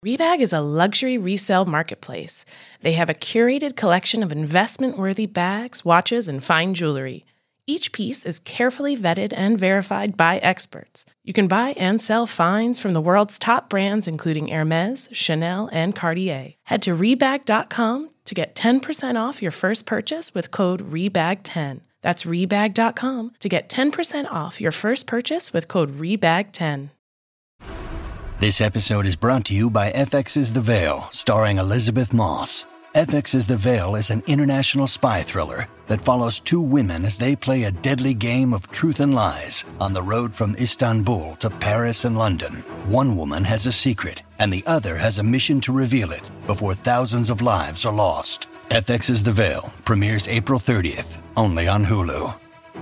Rebag is a luxury resale marketplace. They have a curated collection of investment-worthy bags, watches, and fine jewelry. Each piece is carefully vetted and verified by experts. You can buy and sell finds from the world's top brands, including Hermes, Chanel, and Cartier. Head to Rebag.com to get 10% off your first purchase with code REBAG10. That's Rebag.com to get 10% off your first purchase with code REBAG10. This episode is brought to you by FX's The Veil, starring Elizabeth Moss. FX's The Veil is an international spy thriller that follows two women as they play a deadly game of truth and lies on the road from Istanbul to Paris and London. One woman has a secret, and the other has a mission to reveal it before thousands of lives are lost. FX's The Veil premieres April 30th, only on Hulu.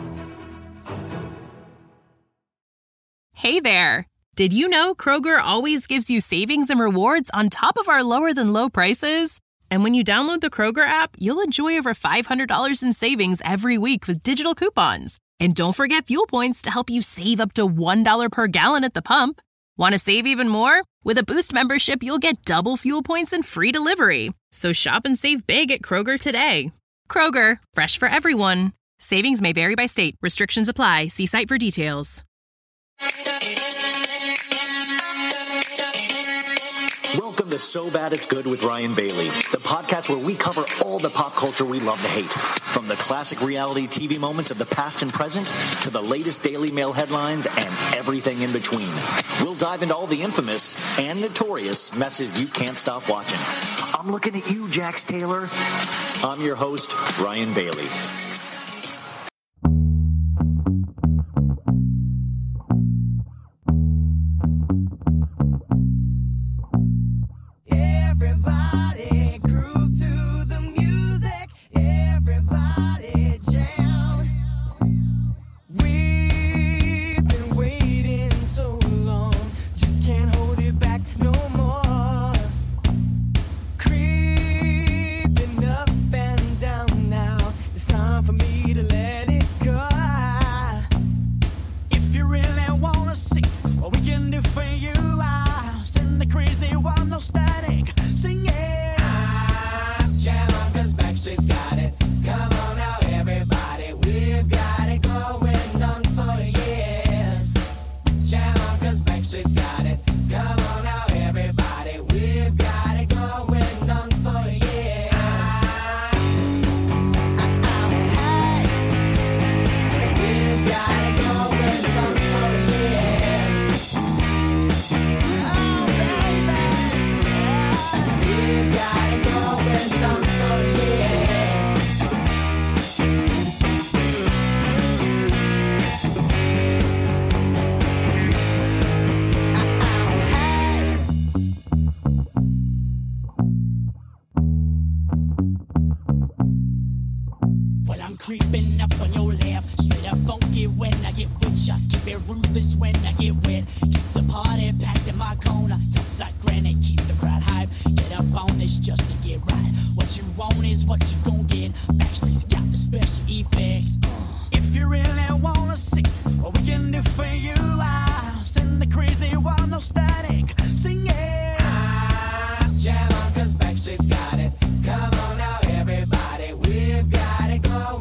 Hey there! Did you know Kroger always gives you savings and rewards on top of our lower-than-low prices? And when you download the Kroger app, you'll enjoy over $500 in savings every week with digital coupons. And don't forget fuel points to help you save up to $1 per gallon at the pump. Want to save even more? With a Boost membership, you'll get double fuel points and free delivery. So shop and save big at Kroger today. Kroger, fresh for everyone. Savings may vary by state. Restrictions apply. See site for details. Welcome to So Bad It's Good with Ryan Bailey, the podcast where we cover all the pop culture we love to hate, from the classic reality TV moments of the past and present to the latest Daily Mail headlines and everything in between. We'll dive into all the infamous and notorious messes you can't stop watching. I'm looking at you, Jax Taylor. I'm your host, Ryan Bailey. Creeping up on your left, straight up funky when I get with ya. Keep it ruthless when I get wet. Keep the party packed in my corner, tough like granite, keep the crowd hype. Get up on this just to get right. What you want is what you gon' get. Backstreet's got the special effects. If you really wanna see what we can do for you, I'll send the crazy one, no static. Sing it. Jam on, 'cause Backstreet's got it. Come on now, everybody, we've got it going.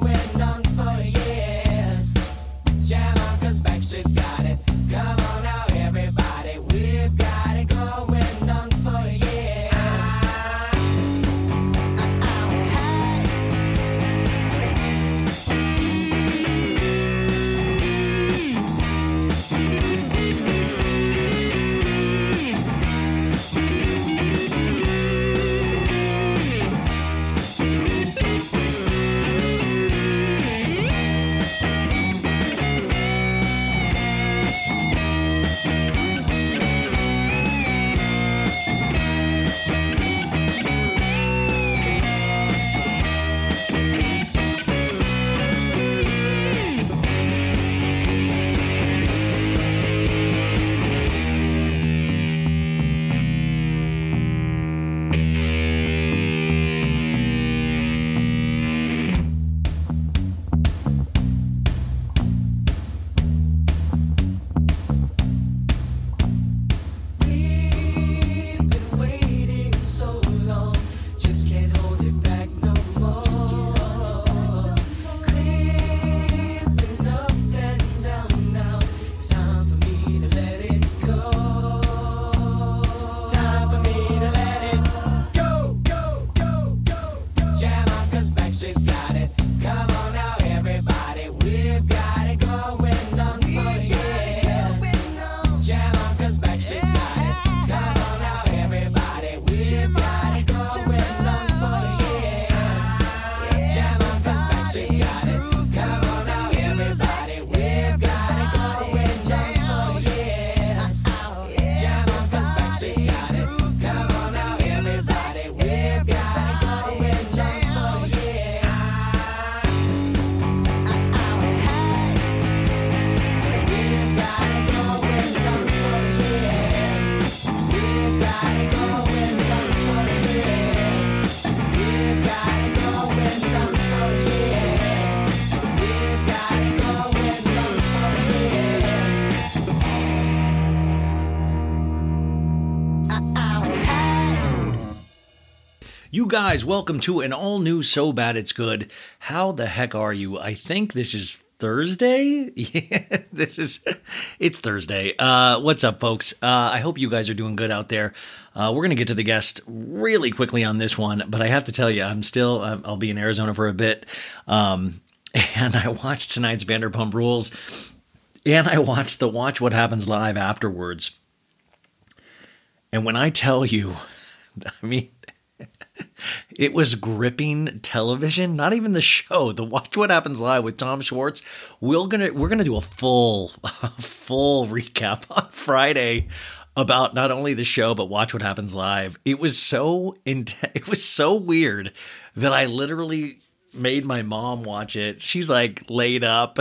You guys, welcome to an all-new So Bad It's Good. How the heck are you? I think this is Thursday? Yeah, it's Thursday. What's up, folks? I hope you guys are doing good out there. We're going to get to the guest really quickly on this one, but I have to tell you, I'll be in Arizona for a bit, and I watched tonight's Vanderpump Rules, and I watched the Watch What Happens Live afterwards. And when I tell you, I mean, it was gripping television, not even the show, the Watch What Happens Live with Tom Schwartz. We're gonna do a full recap on Friday about not only the show, but Watch What Happens Live. It was so weird that I literally made my mom watch it. She's like laid up.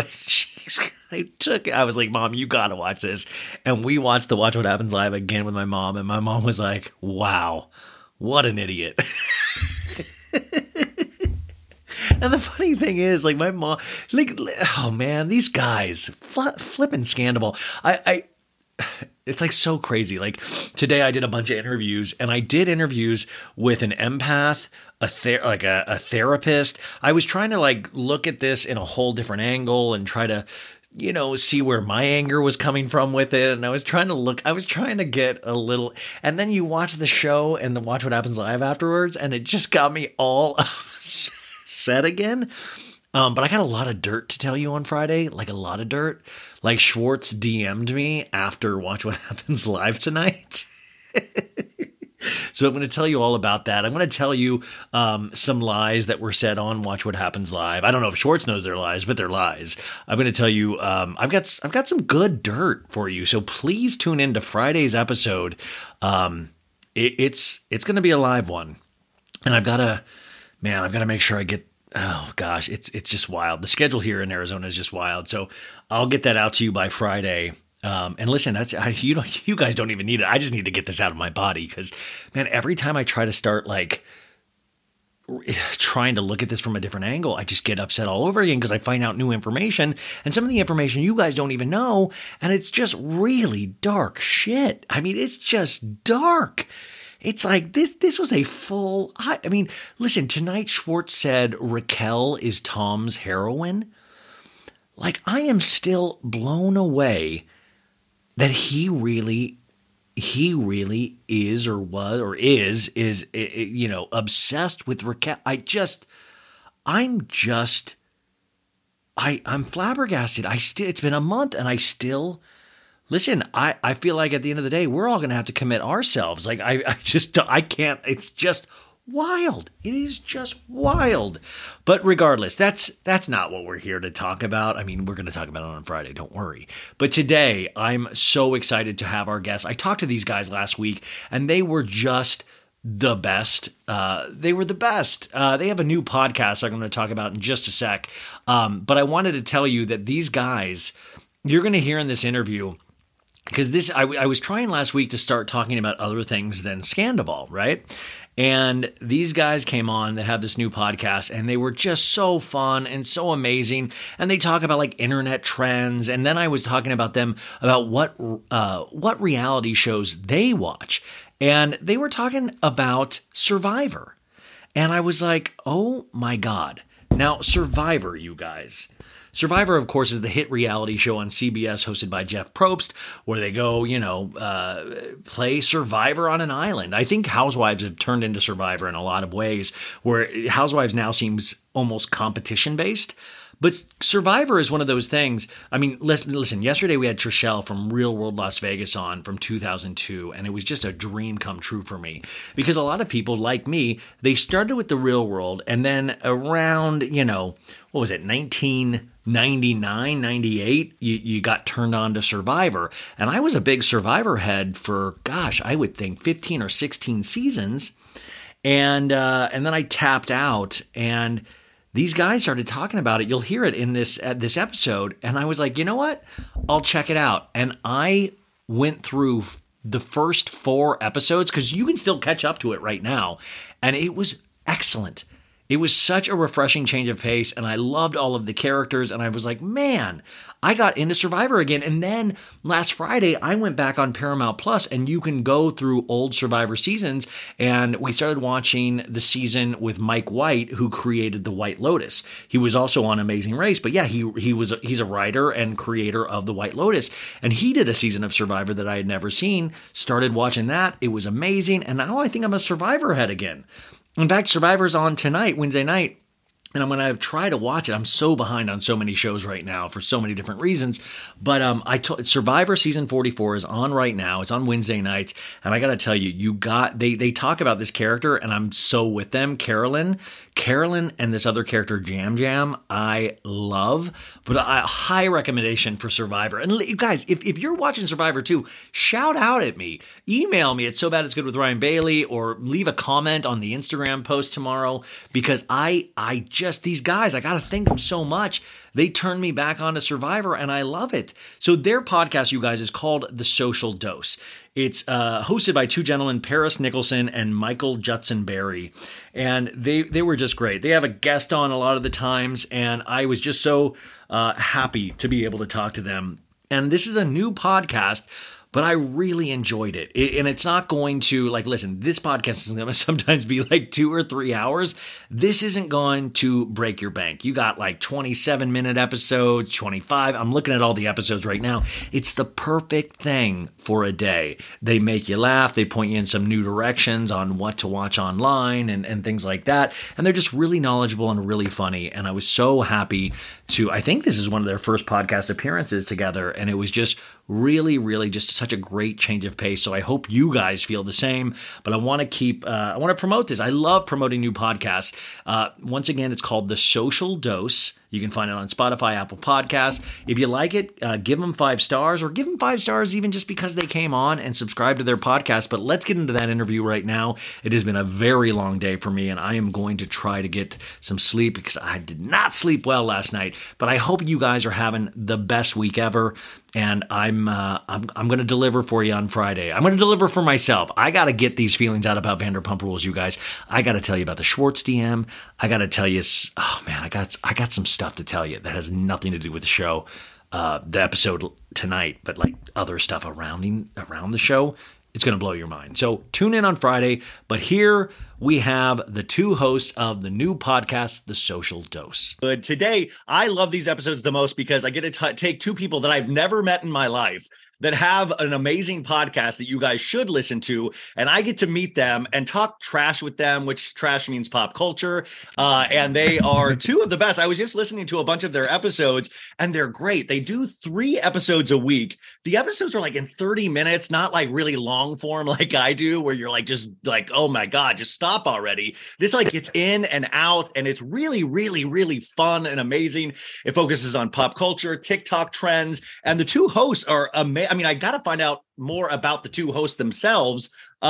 I was like, Mom, you gotta watch this. And we watched the Watch What Happens Live again with my mom, and my mom was like, wow, what an idiot. And the funny thing is, like, my mom, like, oh man, these guys, flipping scandal. It's like so crazy. Like today I did a bunch of interviews, and I did interviews with an empath, a therapist. I was trying to like look at this in a whole different angle and try to, see where my anger was coming from with it. And I was trying to get a little, and then you watch the show and then Watch What Happens Live afterwards, and it just got me all set again. But I got a lot of dirt to tell you on Friday, like a lot of dirt. Like Schwartz DM'd me after Watch What Happens Live tonight. So I'm going to tell you all about that. I'm going to tell you some lies that were said on Watch What Happens Live. I don't know if Schwartz knows they're lies, but they're lies. I'm going to tell you I've got some good dirt for you. So please tune in to Friday's episode. It's going to be a live one, and I've got to make sure I get. Oh gosh, it's just wild. The schedule here in Arizona is just wild. So I'll get that out to you by Friday. And listen, you guys don't even need it. I just need to get this out of my body because, man, every time I try to start like trying to look at this from a different angle, I just get upset all over again because I find out new information, and some of the information you guys don't even know, and it's just really dark shit. I mean, it's just dark. It's like this was a full. I mean, listen, tonight Schwartz said Raquel is Tom's heroine. Like, I am still blown away that he really is or was or is obsessed with Raquel. I'm flabbergasted. It's been a month and I still. Listen, I feel like at the end of the day, we're all going to have to commit ourselves. Like, I can't, it's just wild. It is just wild. But regardless, that's not what we're here to talk about. I mean, we're going to talk about it on Friday, don't worry. But today, I'm so excited to have our guests. I talked to these guys last week, and they were just the best. They were the best. They have a new podcast I'm going to talk about in just a sec. But I wanted to tell you that these guys, you're going to hear in this interview, because I was trying last week to start talking about other things than Scandival, right? And these guys came on that have this new podcast, and they were just so fun and so amazing. And they talk about like internet trends. And then I was talking about them about what reality shows they watch. And they were talking about Survivor. And I was like, oh my God. Now, Survivor, you guys. Survivor, of course, is the hit reality show on CBS hosted by Jeff Probst, where they go, play Survivor on an island. I think Housewives have turned into Survivor in a lot of ways, where Housewives now seems almost competition-based. But Survivor is one of those things. I mean, listen, yesterday we had Trishelle from Real World Las Vegas on from 2002, and it was just a dream come true for me. Because a lot of people, like me, they started with the Real World, and then around, 1999, 98, you got turned on to Survivor. And I was a big Survivor head for, I would think 15 or 16 seasons. And then I tapped out, and these guys started talking about it. You'll hear it in this episode. And I was like, you know what? I'll check it out. And I went through the first 4 episodes, because you can still catch up to it right now. And it was excellent. It was such a refreshing change of pace, and I loved all of the characters, and I was like, man, I got into Survivor again. And then last Friday, I went back on Paramount Plus, and you can go through old Survivor seasons, and we started watching the season with Mike White, who created The White Lotus. He was also on Amazing Race, but yeah, he's a writer and creator of The White Lotus, and he did a season of Survivor that I had never seen. Started watching that. It was amazing, and now I think I'm a Survivor head again. In fact, Survivor's on tonight, Wednesday night, and I'm going to try to watch it. I'm so behind on so many shows right now for so many different reasons. But Survivor Season 44 is on right now. It's on Wednesday nights. And I got to tell you, they talk about this character, and I'm so with them. Carolyn and this other character, Jam Jam, I love. But a high recommendation for Survivor. And you guys, if you're watching Survivor too, shout out at me. Email me at SoBadIt'sGood with Ryan Bailey, or leave a comment on the Instagram post tomorrow, because these guys, I got to thank them so much. They turned me back onto Survivor, and I love it. So their podcast, you guys, is called The Social Dose. It's hosted by two gentlemen, Paris Nicholson and Michael Judson Berry. And they were just great. They have a guest on a lot of the times, and I was just so happy to be able to talk to them. And this is a new podcast, but I really enjoyed it. And it's not going to, listen, this podcast is going to sometimes be 2 or 3 hours. This isn't going to break your bank. You got 27-minute episodes, 25. I'm looking at all the episodes right now. It's the perfect thing for a day. They make you laugh. They point you in some new directions on what to watch online and things like that. And they're just really knowledgeable and really funny. And I was so happy I think this is one of their first podcast appearances together. And it was just really, really just such a great change of pace. So I hope you guys feel the same, but I want to promote this. I love promoting new podcasts. Once again, it's called The Social Dose. You can find it on Spotify, Apple Podcasts. If you like it, give them 5 stars, or give them 5 stars even just because they came on, and subscribe to their podcast. But let's get into that interview right now. It has been a very long day for me, and I am going to try to get some sleep because I did not sleep well last night. But I hope you guys are having the best week ever. And I'm going to deliver for you on Friday. I'm going to deliver for myself. I got to get these feelings out about Vanderpump Rules, you guys. I got to tell you about the Schwartz DM. I got to tell you, oh man, I got some stuff to tell you that has nothing to do with the show, the episode tonight, but other stuff around the show. It's going to blow your mind. So tune in on Friday. But here we have the two hosts of the new podcast, The Social Dose. Good. Today, I love these episodes the most because I get to take two people that I've never met in my life that have an amazing podcast that you guys should listen to. And I get to meet them and talk trash with them, which trash means pop culture. And they are two of the best. I was just listening to a bunch of their episodes, and they're great. They do 3 episodes a week. The episodes are in 30 minutes, not really long form like I do, where you're oh my God, just stop already. This gets in and out, and it's really, really, really fun and amazing. It focuses on pop culture, TikTok trends, and the two hosts are amazing. I mean, I got to find out more about the two hosts themselves.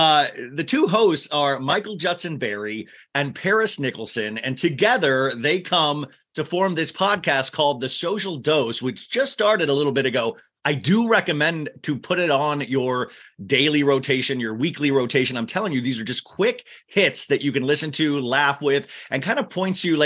The two hosts are Michael Judson Berry and Paris Nicholson, and together they come to form this podcast called The Social Dose, which just started a little bit ago. I do recommend to put it on your daily rotation, your weekly rotation. I'm telling you, these are just quick hits that you can listen to, laugh with, and kind of points you.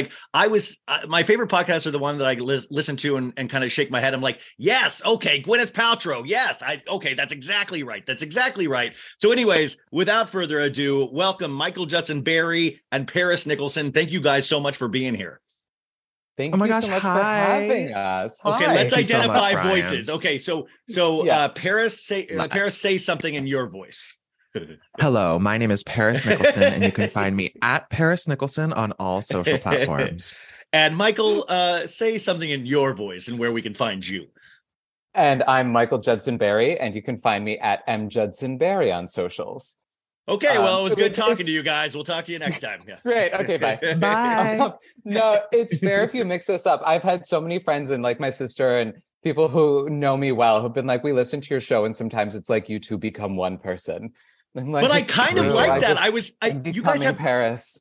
My favorite podcasts are the one that I listen to and kind of shake my head. I'm like, yes, okay, Gwyneth Paltrow. Yes, okay, that's exactly right. That's exactly right. So anyways, without further ado, welcome Michael Judson Berry and Paris Nicholson. Thank you guys so much for being here. Thank you so much for having us. Hi. Okay, let's identify voices. Okay, so yeah. Paris, say something in your voice. Hello, my name is Paris Nicholson, and you can find me at Paris Nicholson on all social platforms. And Michael, say something in your voice and where we can find you. And I'm Michael Judson Berry, and you can find me at mjudsonberry on socials. Okay, well, it was good talking to you guys. We'll talk to you next time. Yeah. Great. Okay, bye. Bye. No, it's fair if you mix us up. I've had so many friends and my sister and people who know me well who've been we listen to your show, and sometimes it's you two become one person. But I kind of like that. You guys have Paris.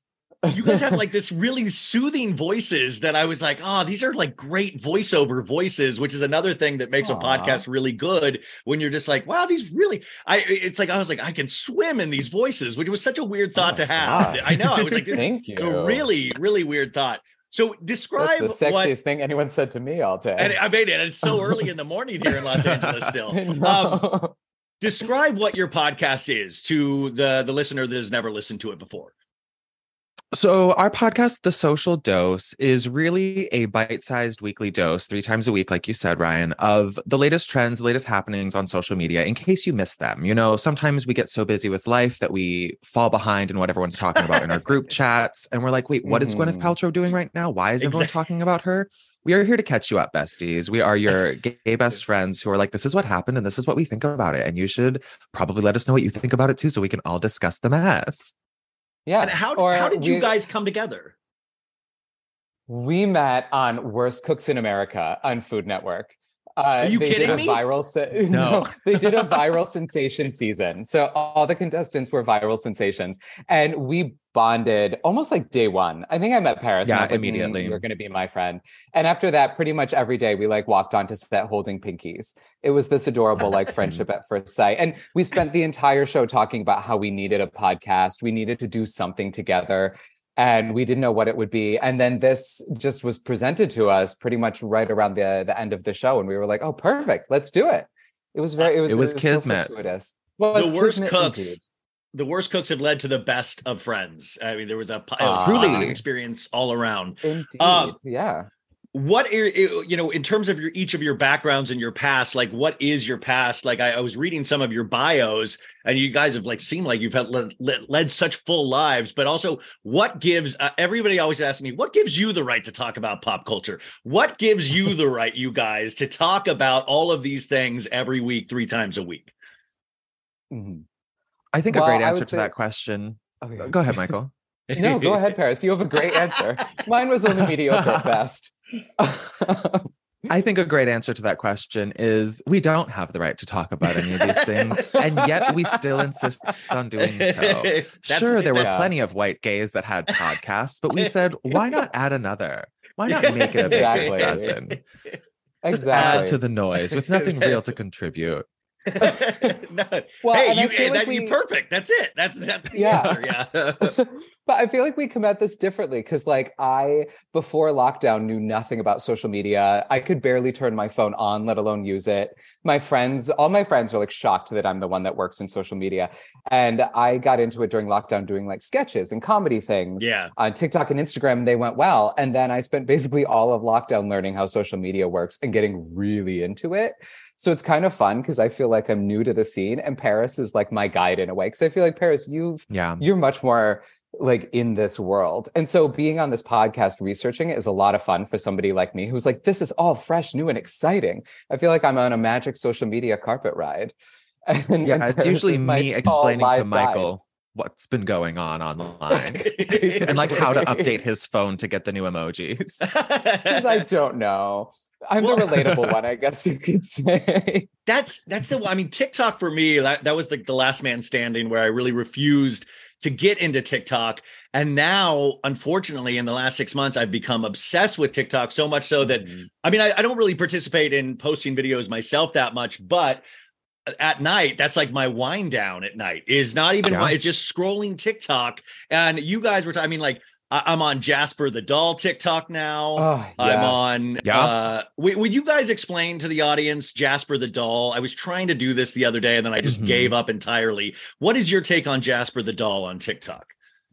you guys have like this really soothing voices that I was like, oh, these are like great voiceover voices, which is another thing that makes a podcast really good when you're just like, wow, these really, it's like, I was like, I can swim in these voices, which was such a weird thought to have. I know. I was like, this is a really, really weird thought. So describe That's the sexiest thing anyone said to me all day. And I mean, and it's so early in the morning here in Los Angeles still. Describe what your podcast is to the listener that has never listened to it before. So our podcast, The Social Dose, is really a bite-sized weekly dose, 3 times a week, like you said, Ryan, of the latest trends, the latest happenings on social media, in case you missed them. You know, sometimes we get so busy with life that we fall behind in what everyone's talking about in our group chats. And we're like, wait, what is Gwyneth Paltrow doing right now? Why is everyone talking about her? We are here to catch you up, besties. We are your gay best friends who are like, this is what happened and this is what we think about it. And you should probably let us know what you think about it too, so we can all discuss the mess. Yeah. And how did you guys come together? We met on Worst Cooks in America on Food Network. Are you kidding me? No, they did a viral sensation season. So all the contestants were viral sensations. And we bonded almost like day one. I think I met Paris. Yeah, and I was like, immediately. You're going to be my friend. And after that, pretty much every day we like walked onto set holding pinkies. It was this adorable like friendship at first sight. And we spent the entire show talking about how we needed a podcast. We needed to do something together. And we didn't know what it would be. And then this just was presented to us pretty much right around the end of the show. And we were like, oh, perfect. Let's do it. It was kismet. The worst cooks have led to the best of friends. I mean, there was a positive experience all around. Indeed. Yeah. What are, you know, in terms of each of your backgrounds and your past, like what is your past? Like I was reading some of your bios and you guys have like seemed like you've had led such full lives, but also what gives everybody always asks me, what gives you the right to talk about pop culture? What gives you the right, you guys, to talk about all of these things every week, 3 times a week? I think a great answer to that question. Okay. Go ahead, Michael. No, go ahead, Paris. You have a great answer. Mine was only mediocre at best. I think a great answer to that question is we don't have the right to talk about any of these things, and yet we still insist on doing so. Sure, there were plenty of white gays that had podcasts, but we said, why not add another? Why not make it a baker's dozen? Just add to the noise with nothing real to contribute. No. Well, hey, you perfect. That's it. That's the answer. Yeah. But I feel like we come at this differently because like I, before lockdown, knew nothing about social media. I could barely turn my phone on, let alone use it. All my friends are like shocked that I'm the one that works in social media. And I got into it during lockdown doing like sketches and comedy things on TikTok and Instagram. And they went well. And then I spent basically all of lockdown learning how social media works and getting really into it. So it's kind of fun because I feel like I'm new to the scene and Paris is like my guide in a way. Because I feel like Paris, you're much more like in this world. And so being on this podcast, researching it is a lot of fun for somebody like me who's like, this is all fresh, new, and exciting. I feel like I'm on a magic social media carpet ride. And it's usually me explaining to Michael what's been going on online and like how to update his phone to get the new emojis. Because I don't know. I'm the relatable one, I guess you could say. That's the one. I mean, TikTok for me, that was like the last man standing where I really refused to get into TikTok. And now, unfortunately, in the last 6 months, I've become obsessed with TikTok so much so that, I mean, I don't really participate in posting videos myself that much, but at night, that's like my wind down at night is not even, it's just scrolling TikTok. And you guys were, I'm on Jasper the Doll TikTok now. Oh, yes. I'm on. Would you guys explain to the audience Jasper the Doll? I was trying to do this the other day and then I just gave up entirely. What is your take on Jasper the Doll on TikTok?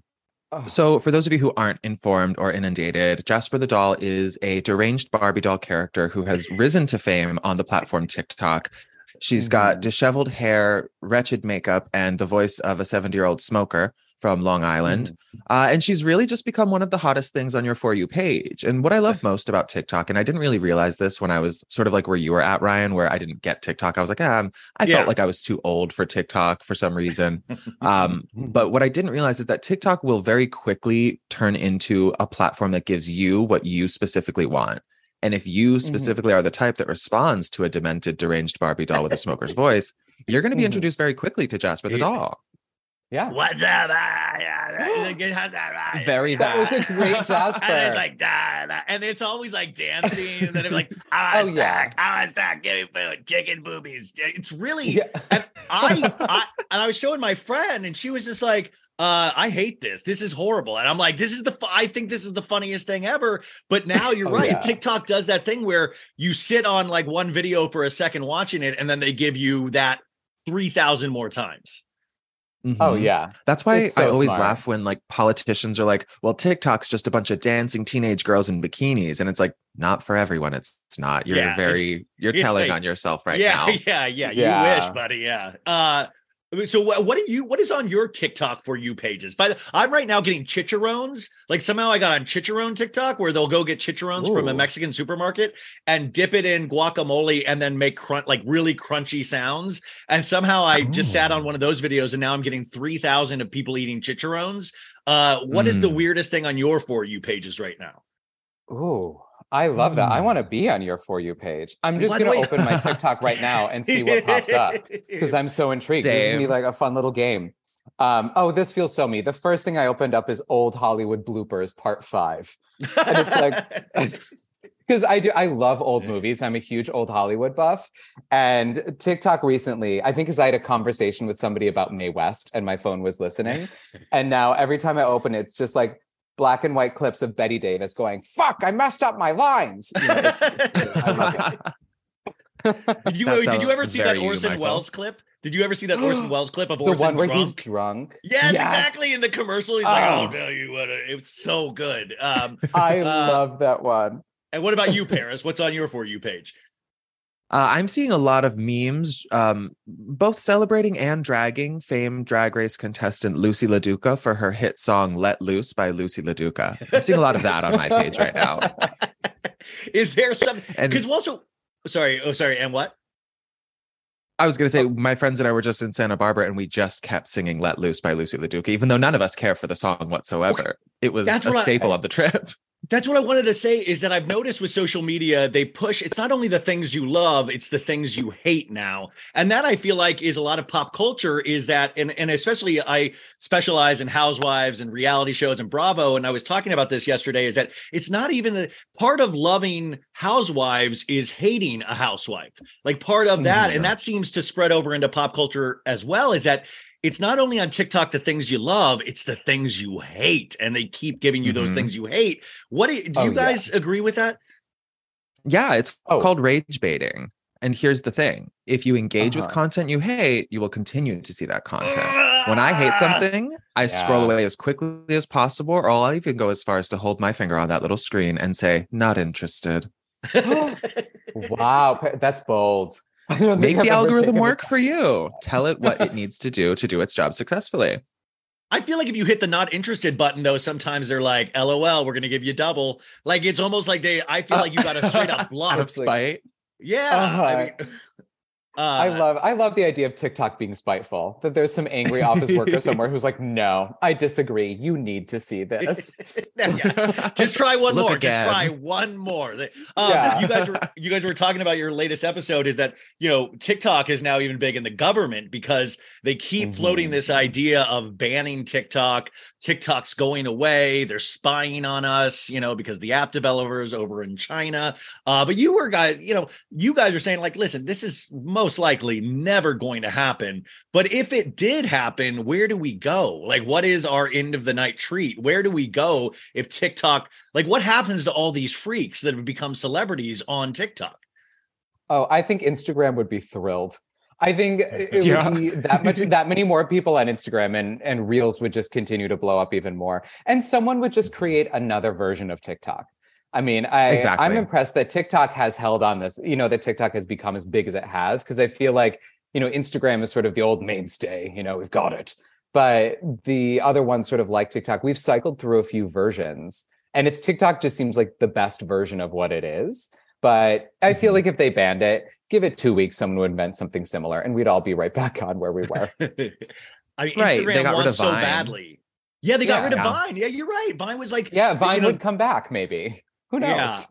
So for those of you who aren't informed or inundated, Jasper the Doll is a deranged Barbie doll character who has risen to fame on the platform TikTok. She's got disheveled hair, wretched makeup, and the voice of a 70-year-old smoker from Long Island. And she's really just become one of the hottest things on your For You page. And what I love most about TikTok, and I didn't really realize this when I was sort of like where you were at, Ryan, where I didn't get TikTok. I was like, I felt like I was too old for TikTok for some reason. But what I didn't realize is that TikTok will very quickly turn into a platform that gives you what you specifically want. And if you specifically are the type that responds to a demented, deranged Barbie doll with a smoker's voice, you're going to be introduced very quickly to Jasper the Doll. Yeah. What's up? Very That was a great Jasper. And it's like, and it's always like dancing. And then it's like, I want to start giving food, chicken boobies. It's really, and I was showing my friend and she was just like, I hate this. This is horrible. And I'm like, I think this is the funniest thing ever. But now you're right. Yeah. TikTok does that thing where you sit on like one video for a second watching it, and then they give you that 3,000 more times. Mm-hmm. Oh yeah. That's why I always laugh when like politicians are like, well, TikTok's just a bunch of dancing teenage girls in bikinis. And it's like, not for everyone. It's not. You're you're telling on yourself right now. Yeah. You wish, buddy. Yeah. So what is on your TikTok for you pages? I'm right now getting chicharrones. Like somehow I got on chicharrone TikTok where they'll go get chicharrones from a Mexican supermarket and dip it in guacamole and then make really crunchy sounds. And somehow I just sat on one of those videos and now I'm getting 3,000 of people eating chicharrones. What is the weirdest thing on your For You pages right now? Ooh. I love that. I want to be on your For You page. I'm just going to open my TikTok right now and see what pops up because I'm so intrigued. This is going to be like a fun little game. This feels so me. The first thing I opened up is Old Hollywood Bloopers Part 5. And it's like, because I love old movies. I'm a huge old Hollywood buff. And TikTok recently, I think because I had a conversation with somebody about Mae West and my phone was listening. And now every time I open it, it's just like, black and white clips of Betty Davis going, "Fuck, I messed up my lines." You know, did you ever see that Orson Welles clip? Did you ever see that Orson Welles clip of Orson the one where drunk? He's drunk? Yes, exactly. In the commercial, he's like, "I'll tell you what." It was so good. I love that one. And what about you, Paris? What's on your For You page? I'm seeing a lot of memes, both celebrating and dragging famed Drag Race contestant Lucy LaDuca for her hit song Let Loose by Lucy LaDuca. I'm seeing a lot of that on my page right now. Is there some... Because also... Sorry, and what? I was going to say, my friends and I were just in Santa Barbara and we just kept singing Let Loose by Lucy LaDuca, even though none of us care for the song whatsoever. It was a staple of the trip. That's what I wanted to say is that I've noticed with social media, they push, it's not only the things you love, it's the things you hate now. And that I feel like is a lot of pop culture is that, and especially I specialize in housewives and reality shows and Bravo. And I was talking about this yesterday is that it's not even the part of loving housewives is hating a housewife. Like part of that, and that seems to spread over into pop culture as well, is that it's not only on TikTok the things you love, it's the things you hate. And they keep giving you those things you hate. Do you guys agree with that? Yeah, it's called rage baiting. And here's the thing. If you engage with content you hate, you will continue to see that content. When I hate something, I scroll away as quickly as possible, or I'll even go as far as to hold my finger on that little screen and say, not interested. Wow, that's bold. Make the algorithm work for you. Tell it what it needs to do its job successfully. I feel like if you hit the not interested button, though, sometimes they're like, LOL, we're going to give you double. Like, it's almost like I feel like you got a straight up block. Out of spite. Yeah. I love the idea of TikTok being spiteful, that there's some angry office worker somewhere who's like, no, I disagree. You need to see this. Just try one more. Again. Just try one more. You guys were talking about your latest episode is that, TikTok is now even big in the government because they keep floating this idea of banning TikTok. TikTok's going away. They're spying on us, because the app developers over in China. But you guys are saying like, listen, this is most likely never going to happen. But if it did happen, where do we go? Like, what is our end of the night treat? Where do we go if TikTok, like what happens to all these freaks that have become celebrities on TikTok? Oh, I think Instagram would be thrilled. I think it would be that many more people on Instagram and Reels would just continue to blow up even more. And someone would just create another version of TikTok. I mean, I'm impressed that TikTok has held on this, that TikTok has become as big as it has, because I feel like, Instagram is sort of the old mainstay, we've got it. But the other ones sort of like TikTok, we've cycled through a few versions and TikTok just seems like the best version of what it is. But I feel like if they banned it, give it 2 weeks, someone would invent something similar and we'd all be right back on where we were. I mean, Instagram they got rid of Vine so badly. Yeah, they got rid of Vine. Yeah, you're right. Vine was like... Yeah, Vine would come back maybe. Who knows?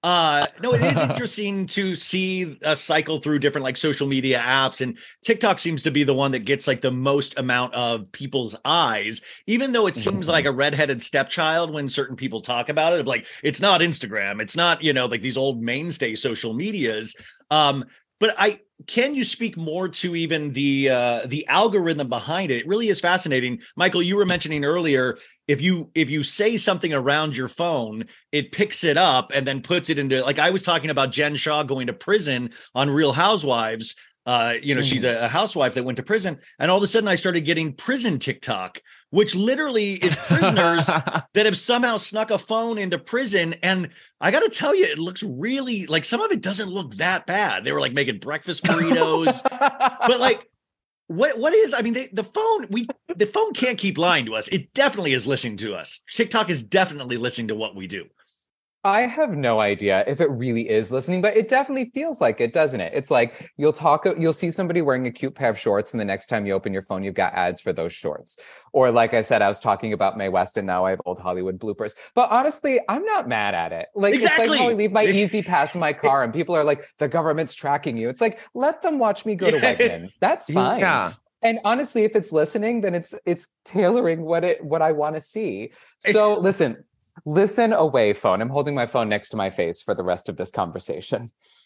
No, it is interesting to see a cycle through different like social media apps, and TikTok seems to be the one that gets like the most amount of people's eyes, even though it seems like a redheaded stepchild when certain people talk about it, of like, it's not Instagram, it's not, like these old mainstay social medias. But can you speak more to even the algorithm behind it? It really is fascinating. Michael, you were mentioning earlier, if you say something around your phone, it picks it up and then puts it into, like, I was talking about Jen Shaw going to prison on Real Housewives. She's a housewife that went to prison, and all of a sudden I started getting prison TikTok, which literally is prisoners that have somehow snuck a phone into prison. And I got to tell you, it looks really like, some of it doesn't look that bad. They were like making breakfast burritos, but like, what is, I mean, the phone can't keep lying to us. It definitely is listening to us. TikTok is definitely listening to what we do. I have no idea if it really is listening, but it definitely feels like it, doesn't it? It's like you'll see somebody wearing a cute pair of shorts, and the next time you open your phone, you've got ads for those shorts. Or like I said, I was talking about Mae West, and now I have old Hollywood bloopers. But honestly, I'm not mad at it. Like, exactly. It's like how I leave my Easy Pass in my car, and people are like, the government's tracking you. It's like, let them watch me go to Wegmans. That's fine. Yeah. And honestly, if it's listening, then it's tailoring what I want to see. So listen away, phone. I'm holding my phone next to my face for the rest of this conversation.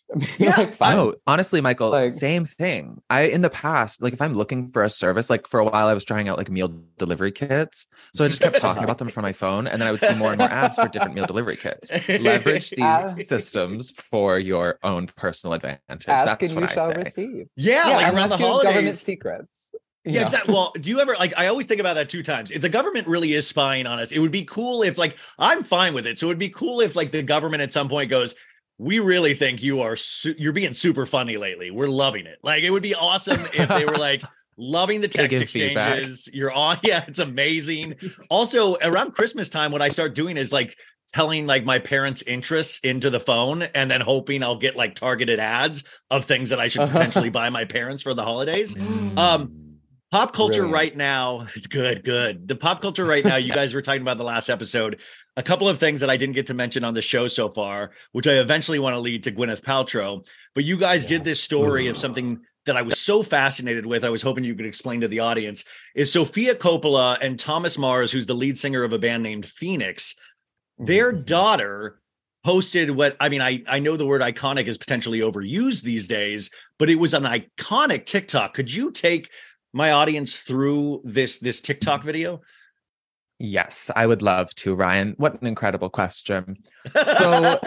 Honestly, Michael, same thing. In the past, like if I'm looking for a service, like for a while I was trying out like meal delivery kits. So I just kept talking about them from my phone, and then I would see more and more ads for different meal delivery kits. Leverage these systems for your own personal advantage. Ask That's and what you shall I say. receive. Yeah, like around the holidays. Government secrets. Yeah, exactly. Well, do you ever, like, I always think about that two times. If the government really is spying on us, it would be cool if, like, I'm fine with it. So it would be cool if, like, the government at some point goes, we really think you're being super funny lately. We're loving it. Like, it would be awesome if they were like, loving the text exchanges. You're on. Yeah, it's amazing. Also, around Christmas time, what I start doing is like telling like my parents' interests into the phone, and then hoping I'll get like targeted ads of things that I should potentially buy my parents for the holidays. Pop culture right now, it's good. The pop culture right now, you guys were talking about the last episode, a couple of things that I didn't get to mention on the show so far, which I eventually want to lead to Gwyneth Paltrow. But you guys did this story of something that I was so fascinated with. I was hoping you could explain to the audience, is Sofia Coppola and Thomas Mars, who's the lead singer of a band named Phoenix, their daughter posted what, I mean, I know the word iconic is potentially overused these days, but it was an iconic TikTok. Could you take my audience through this TikTok video? Yes, I would love to, Ryan. What an incredible question. So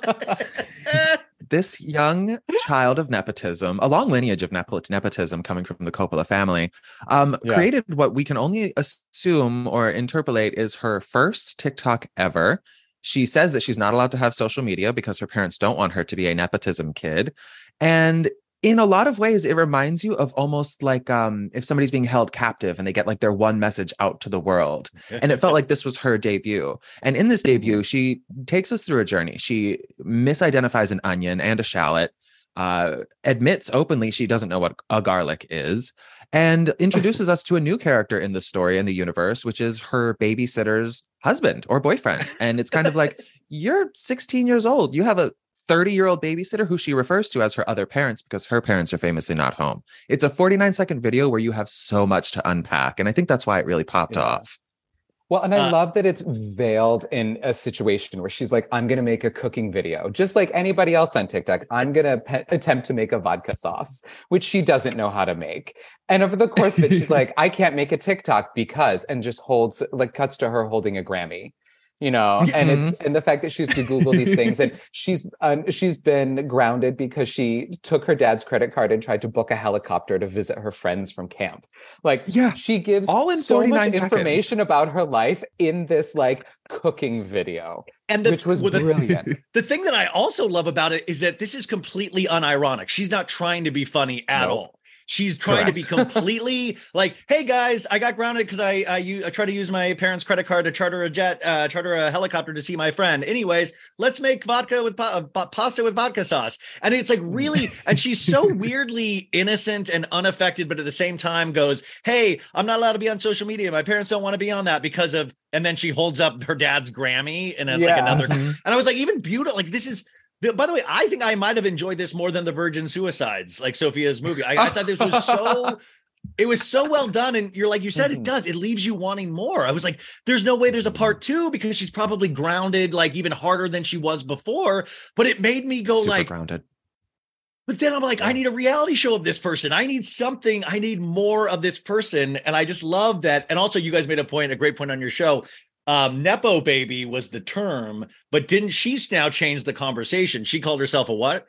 this young child of nepotism, a long lineage of nepotism coming from the Coppola family, created what we can only assume or interpolate is her first TikTok ever. She says that she's not allowed to have social media because her parents don't want her to be a nepotism kid. And in a lot of ways, it reminds you of almost like if somebody's being held captive and they get like their one message out to the world. And it felt like this was her debut. And in this debut, she takes us through a journey. She misidentifies an onion and a shallot, admits openly she doesn't know what a garlic is, and introduces us to a new character in the story, in the universe, which is her babysitter's husband or boyfriend. And it's kind of like, you're 16 years old. You have a 30-year-old babysitter who she refers to as her other parents because her parents are famously not home. It's a 49-second video where you have so much to unpack. And I think that's why it really popped off. Well, and I love that it's veiled in a situation where she's like, I'm going to make a cooking video. Just like anybody else on TikTok, I'm going to attempt to make a vodka sauce, which she doesn't know how to make. And over the course of it, she's like, I can't make a TikTok because, and just cuts to her holding a Grammy. And the fact that she's to Google these things, and she's been grounded because she took her dad's credit card and tried to book a helicopter to visit her friends from camp. She gives all in so much seconds. Information about her life in this like cooking video, which was brilliant. The thing that I also love about it is that this is completely unironic. She's not trying to be funny at all. She's trying to be completely like, hey guys, I got grounded because I try to use my parents' credit card to charter a helicopter to see my friend. Anyways, let's make vodka with pasta with vodka sauce. And it's like really, and she's so weirdly innocent and unaffected, but at the same time goes, hey, I'm not allowed to be on social media. My parents don't want to be on that because of, and then she holds up her dad's Grammy and then like another, and I was like, even beautiful, like this is, By the way, I think I might have enjoyed this more than the Virgin Suicides, like Sophia's movie. I thought this was it was so well done. And you're like you said, it leaves you wanting more. I was like, there's no way there's a part 2 because she's probably grounded like even harder than she was before. But it made me go Super grounded. But then I'm like, I need a reality show of this person. I need something. I need more of this person. And I just love that. And also you guys made a great point on your show. Nepo baby was the term, but didn't she now change the conversation? She called herself a what?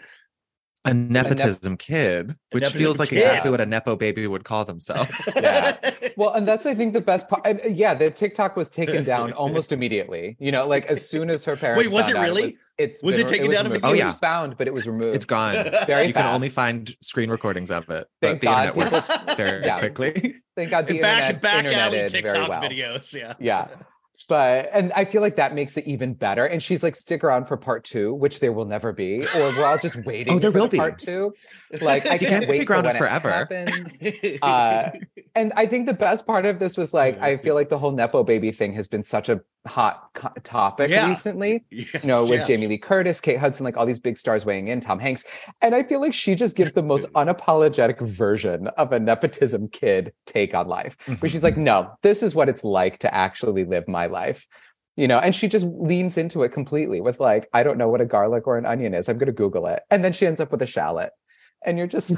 A nepotism kid, which feels like exactly what a Nepo baby would call themselves. Yeah. Well, and that's, I think, the best part. Yeah, the TikTok was taken down almost immediately. You know, like as soon as her parents. Wait, was it really? Was it taken down? It was found, but it was removed. It's gone. Very You can only find screen recordings of it. Thank but God. the internet works very quickly. Thank God the back alley interneted TikTok very well. videos. Yeah. Yeah. But, and I feel like that makes it even better. And she's like, stick around for part 2, which there will never be, or we're all just waiting there for will the be part 2. Like, I can't wait be grounded for forever. It happens. And I think the best part of this was like, I feel like the whole Nepo baby thing has been such a hot topic recently, yes, you know, with Jamie Lee Curtis, Kate Hudson, like all these big stars weighing in, Tom Hanks. And I feel like she just gives the most unapologetic version of a nepotism kid take on life, where she's like, no, this is what it's like to actually live my life. You know, and she just leans into it completely with like, I don't know what a garlic or an onion is. I'm going to Google it. And then she ends up with a shallot. And you're just...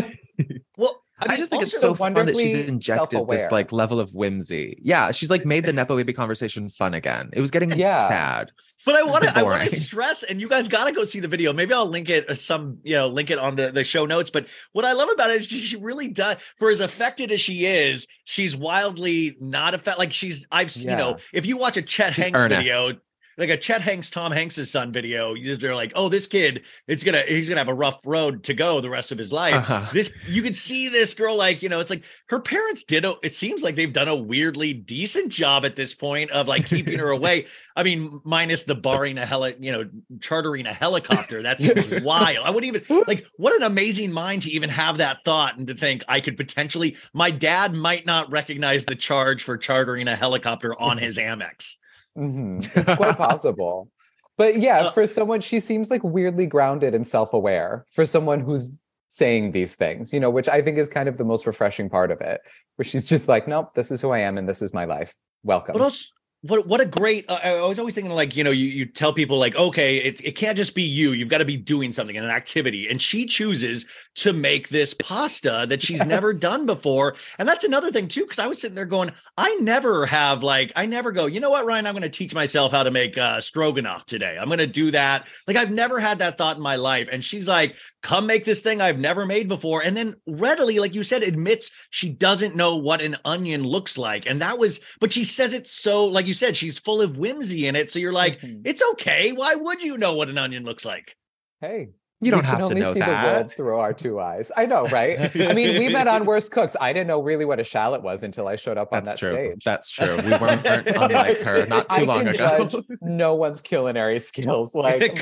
Well, I just think it's so fun that she's injected this like level of whimsy. Yeah, she's like made the Nepo baby conversation fun again. It was getting sad. But I want to stress, and you guys got to go see the video. Maybe I'll link it link it on the show notes. But what I love about it is she really does, for as affected as she is, she's wildly not affected. Like you know, if you watch a Chet Hanks video, like a Chet Hanks, Tom Hanks' son video, they're like, oh, this kid, he's gonna have a rough road to go the rest of his life. You can see this girl, like, you know, it's like her parents it seems like they've done a weirdly decent job at this point of like keeping her away. I mean, minus the chartering a helicopter. That seems wild. I wouldn't even like, what an amazing mind to even have that thought and to think I could potentially, my dad might not recognize the charge for chartering a helicopter on his Amex. It's quite possible. But yeah, for someone, she seems like weirdly grounded and self-aware for someone who's saying these things, you know, which I think is kind of the most refreshing part of it, where she's just like, nope, this is who I am and this is my life. Welcome. But also, what a great, I was always thinking like, you know, you tell people like, okay, it can't just be you. You've got to be doing something, an activity. And she chooses to make this pasta that she's never done before. And that's another thing too, because I was sitting there going, I never go, you know what, Ryan, I'm going to teach myself how to make stroganoff today. I'm going to do that. Like, I've never had that thought in my life. And she's like, come make this thing I've never made before. And then readily, like you said, admits she doesn't know what an onion looks like. And but she says it so, like you said, she's full of whimsy in it. So you're like, it's okay. Why would you know what an onion looks like? Hey, you don't have to know see that. The world through our 2 eyes. I know, right? I mean, we met on Worst Cooks. I didn't know really what a shallot was until I showed up on that stage. That's true. We weren't unlike her not too long ago. Judge no one's culinary skills. Like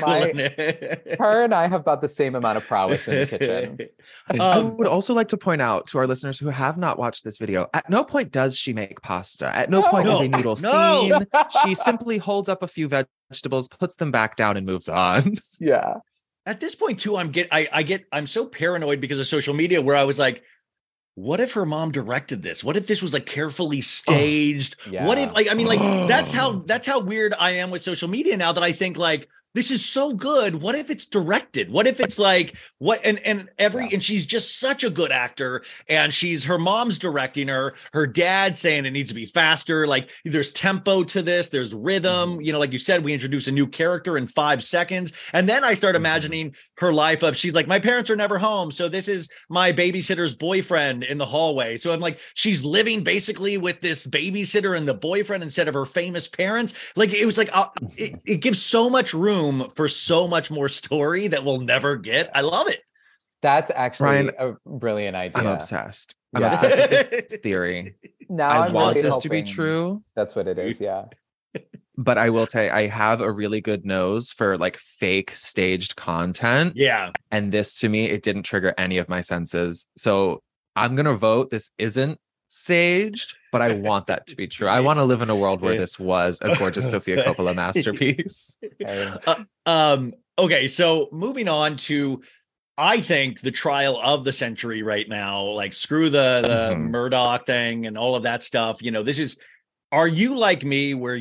her and I have about the same amount of prowess in the kitchen. I would also like to point out to our listeners who have not watched this video, at no point does she make pasta. At no point is a noodle scene. She simply holds up a few vegetables, puts them back down, and moves on. Yeah. At this point too, I'm so paranoid because of social media where I was like, what if her mom directed this? What if this was like carefully staged? What if that's how weird I am with social media now, that I think like, this is so good. What if it's directed? What if it's like and she's just such a good actor, and her mom's directing her dad saying it needs to be faster. Like there's tempo to this, there's rhythm, you know, like you said, we introduce a new character in 5 seconds. And then I start imagining her life of, she's like, my parents are never home. So this is my babysitter's boyfriend in the hallway. So I'm like, she's living basically with this babysitter and the boyfriend instead of her famous parents. Like it was like, it gives so much room for so much more story that we'll never get. I love it. That's actually a brilliant idea. I'm obsessed. I'm obsessed with this theory. Now I want this to be true. That's what it is. Yeah. But I will say I have a really good nose for like fake staged content. Yeah. And this, to me, it didn't trigger any of my senses. So I'm going to vote this isn't staged, but I want that to be true. I want to live in a world where this was a gorgeous Sofia Coppola masterpiece. Okay, so moving on to, I think, the trial of the century right now. Like, screw the Murdoch thing and all of that stuff. You know, this is. Are you like me, where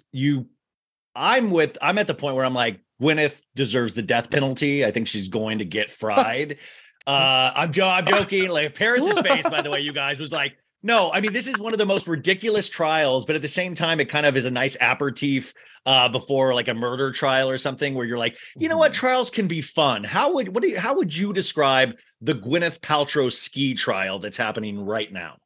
I'm at the point where I'm like, Gwyneth deserves the death penalty. I think she's going to get fried. I'm joking. Like, Paris's face, by the way, you guys, was like, no, I mean, this is one of the most ridiculous trials, but at the same time, it kind of is a nice aperitif before like a murder trial or something, where you're like, you know what, trials can be fun. How would you describe the Gwyneth Paltrow ski trial that's happening right now?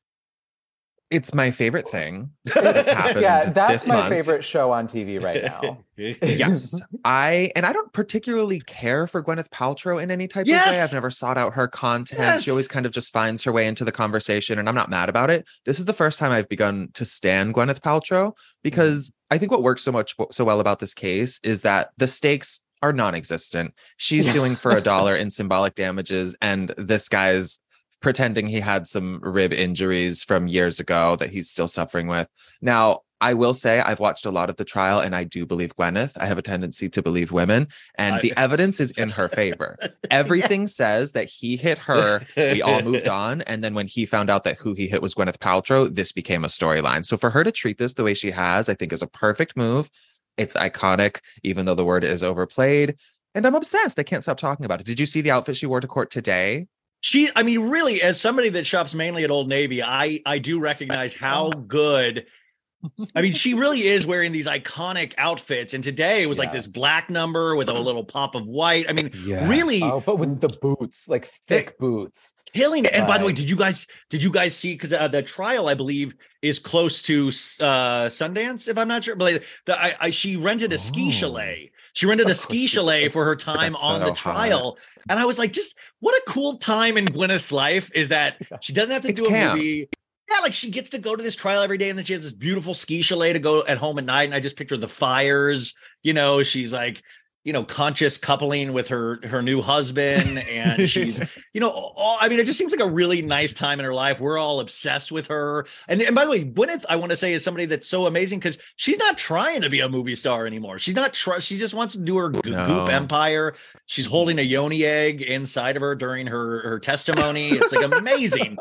It's my favorite thing that's happened. Yeah, that's this my month. favorite show on TV right now. Yes. I don't particularly care for Gwyneth Paltrow in any type of way. I've never sought out her content. She always kind of just finds her way into the conversation, and I'm not mad about it. This is the first time I've begun to stan Gwyneth Paltrow, because I think what works so well about this case is that the stakes are non-existent. She's suing for $1 in symbolic damages, and this guy's pretending he had some rib injuries from years ago that he's still suffering with. Now, I will say I've watched a lot of the trial, and I do believe Gwyneth. I have a tendency to believe women, and the evidence is in her favor. Everything says that he hit her. We all moved on. And then when he found out that who he hit was Gwyneth Paltrow, this became a storyline. So for her to treat this the way she has, I think is a perfect move. It's iconic, even though the word is overplayed. And I'm obsessed. I can't stop talking about it. Did you see the outfit she wore to court today? I mean, really, as somebody that shops mainly at Old Navy, I do recognize how good. I mean, she really is wearing these iconic outfits. And today it was like this black number with a little pop of white. I mean, really. Oh, but with the boots, like thick boots. Killing it. And by the way, did you guys see, because the trial, I believe, is close to Sundance, if I'm not sure, but she rented a ski chalet. She rented a ski chalet for her time on the trial. And I was like, just what a cool time in Gwyneth's life is that she doesn't have to do a movie. Yeah, like she gets to go to this trial every day, and then she has this beautiful ski chalet to go at home at night. And I just picture the fires, you know, she's like, you know, conscious coupling with her new husband. And she's, you know, I mean, it just seems like a really nice time in her life. We're all obsessed with her. And by the way, Gwyneth, I want to say, is somebody that's so amazing because she's not trying to be a movie star anymore. She's not she just wants to do her goop empire. She's holding a yoni egg inside of her during her testimony. It's like amazing.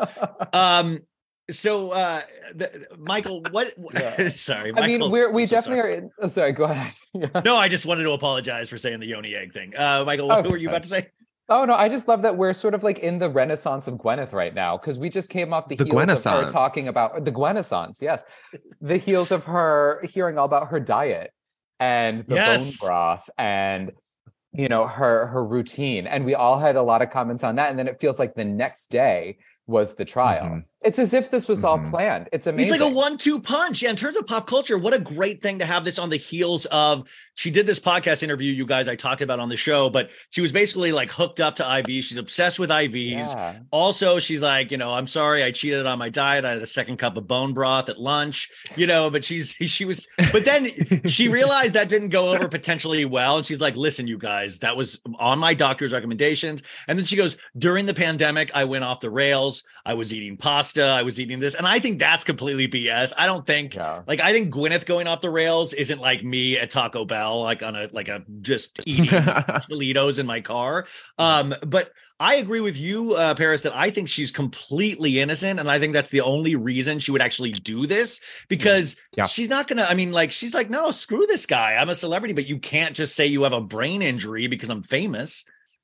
So, Michael, what? Sorry, Michael, I mean, we definitely are. Oh, sorry, go ahead. No, I just wanted to apologize for saying the yoni egg thing. Michael, what were you about to say? Oh no, I just love that we're sort of like in the renaissance of Gwyneth right now, because we just came off the heels of her talking about the Gwenaissance. Yes, the heels of her hearing all about her diet and the bone broth and, you know, her routine, and we all had a lot of comments on that. And then it feels like the next day was the trial. It's as if this was all planned. It's amazing. It's like a 1-2 punch. Yeah, in terms of pop culture, what a great thing to have this on the heels of. She did this podcast interview, you guys, I talked about on the show, but she was basically like hooked up to IVs. She's obsessed with IVs. Yeah. Also, she's like, you know, I'm sorry, I cheated on my diet. I had a second cup of bone broth at lunch, you know, but but then she realized that didn't go over potentially well. And she's like, listen, you guys, that was on my doctor's recommendations. And then she goes, during the pandemic, I went off the rails. I was eating pasta. I was eating this. And I think that's completely BS. I don't think I think Gwyneth going off the rails isn't like me at Taco Bell, like on a just eating Doritos in my car. But I agree with you, Paris, that I think she's completely innocent. And I think that's the only reason she would actually do this, because she's not going to, I mean, like, she's like, no, screw this guy. I'm a celebrity, but you can't just say you have a brain injury because I'm famous.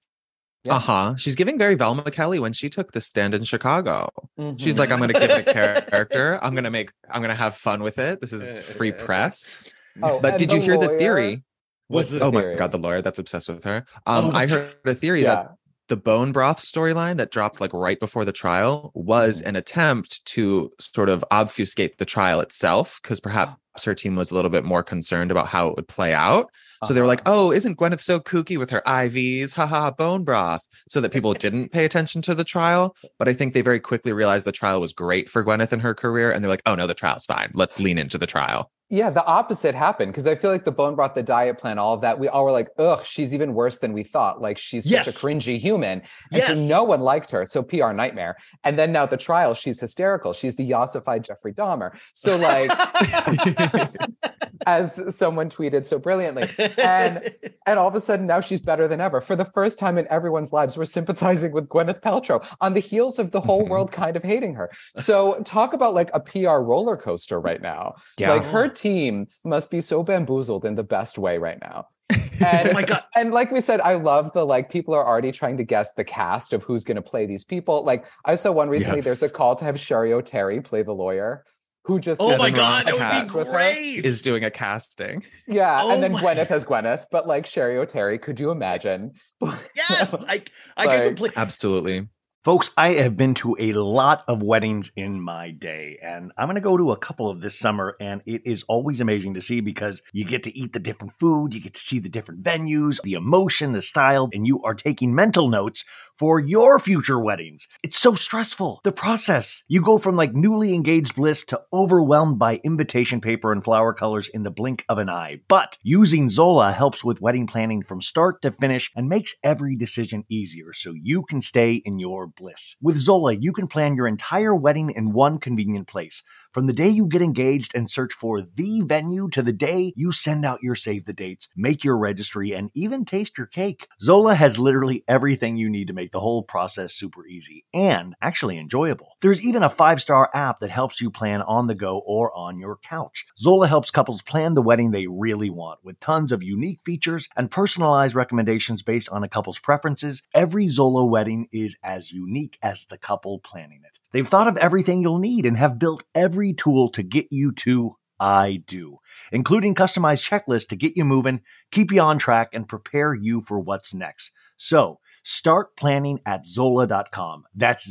Yeah. She's giving very Velma Kelly when she took the stand in Chicago. She's like, I'm going to give it a character. I'm going to have fun with it. This is free press. But did you hear the theory? What's the theory? My God, the lawyer that's obsessed with her. I heard a theory that the bone broth storyline that dropped like right before the trial was an attempt to sort of obfuscate the trial itself, because perhaps her team was a little bit more concerned about how it would play out. So they were like, oh, isn't Gwyneth so kooky with her IVs? Haha, bone broth. So that people didn't pay attention to the trial. But I think they very quickly realized the trial was great for Gwyneth and her career. And they're like, oh no, the trial's fine. Let's lean into the trial. Yeah, the opposite happened, because I feel like the bone broth, the diet plan, all of that, we all were like, ugh, she's even worse than we thought. Like, she's such a cringy human. And so no one liked her. So PR nightmare. And then now the trial, she's hysterical. She's the ossified Jeffrey Dahmer. So like, as someone tweeted so brilliantly. And And all of a sudden now she's better than ever. For the first time in everyone's lives, we're sympathizing with Gwyneth Paltrow on the heels of the whole world kind of hating her. So talk about like a PR roller coaster right now. Yeah. Like her team must be so bamboozled in the best way right now. And, Oh my God. And like we said, I love the like people are already trying to guess the cast of who's going to play these people. Like I saw one recently, Yes. there's a call to have Sherry O'Terry play the lawyer. Who just Oh my doesn't God, that cast would with be her. great. Is doing a casting. Yeah, Oh and then my- Gwyneth as Gwyneth, but like Sherry O'Terry, could you imagine? Yes, I Like- can completely. Absolutely. Folks, I have been to a lot of weddings in my day, and I'm going to go to a couple of this summer, and it is always amazing to see because you get to eat the different food, you get to see the different venues, the emotion, the style, and you are taking mental notes for your future weddings. It's so stressful. The process. You go from like newly engaged bliss to overwhelmed by invitation paper and flower colors in the blink of an eye. But using Zola helps with wedding planning from start to finish and makes every decision easier so you can stay in your bliss. With Zola, you can plan your entire wedding in one convenient place. From the day you get engaged and search for the venue to the day you send out your save the dates, make your registry, and even taste your cake. Zola has literally everything you need to make the whole process super easy and actually enjoyable. There's even a 5-star app that helps you plan on the go or on your couch. Zola helps couples plan the wedding they really want with tons of unique features and personalized recommendations based on a couple's preferences. Every Zola wedding is as unique as the couple planning it. They've thought of everything you'll need and have built every tool to get you to I do, including customized checklists to get you moving, keep you on track, and prepare you for what's next. So start planning at Zola.com. That's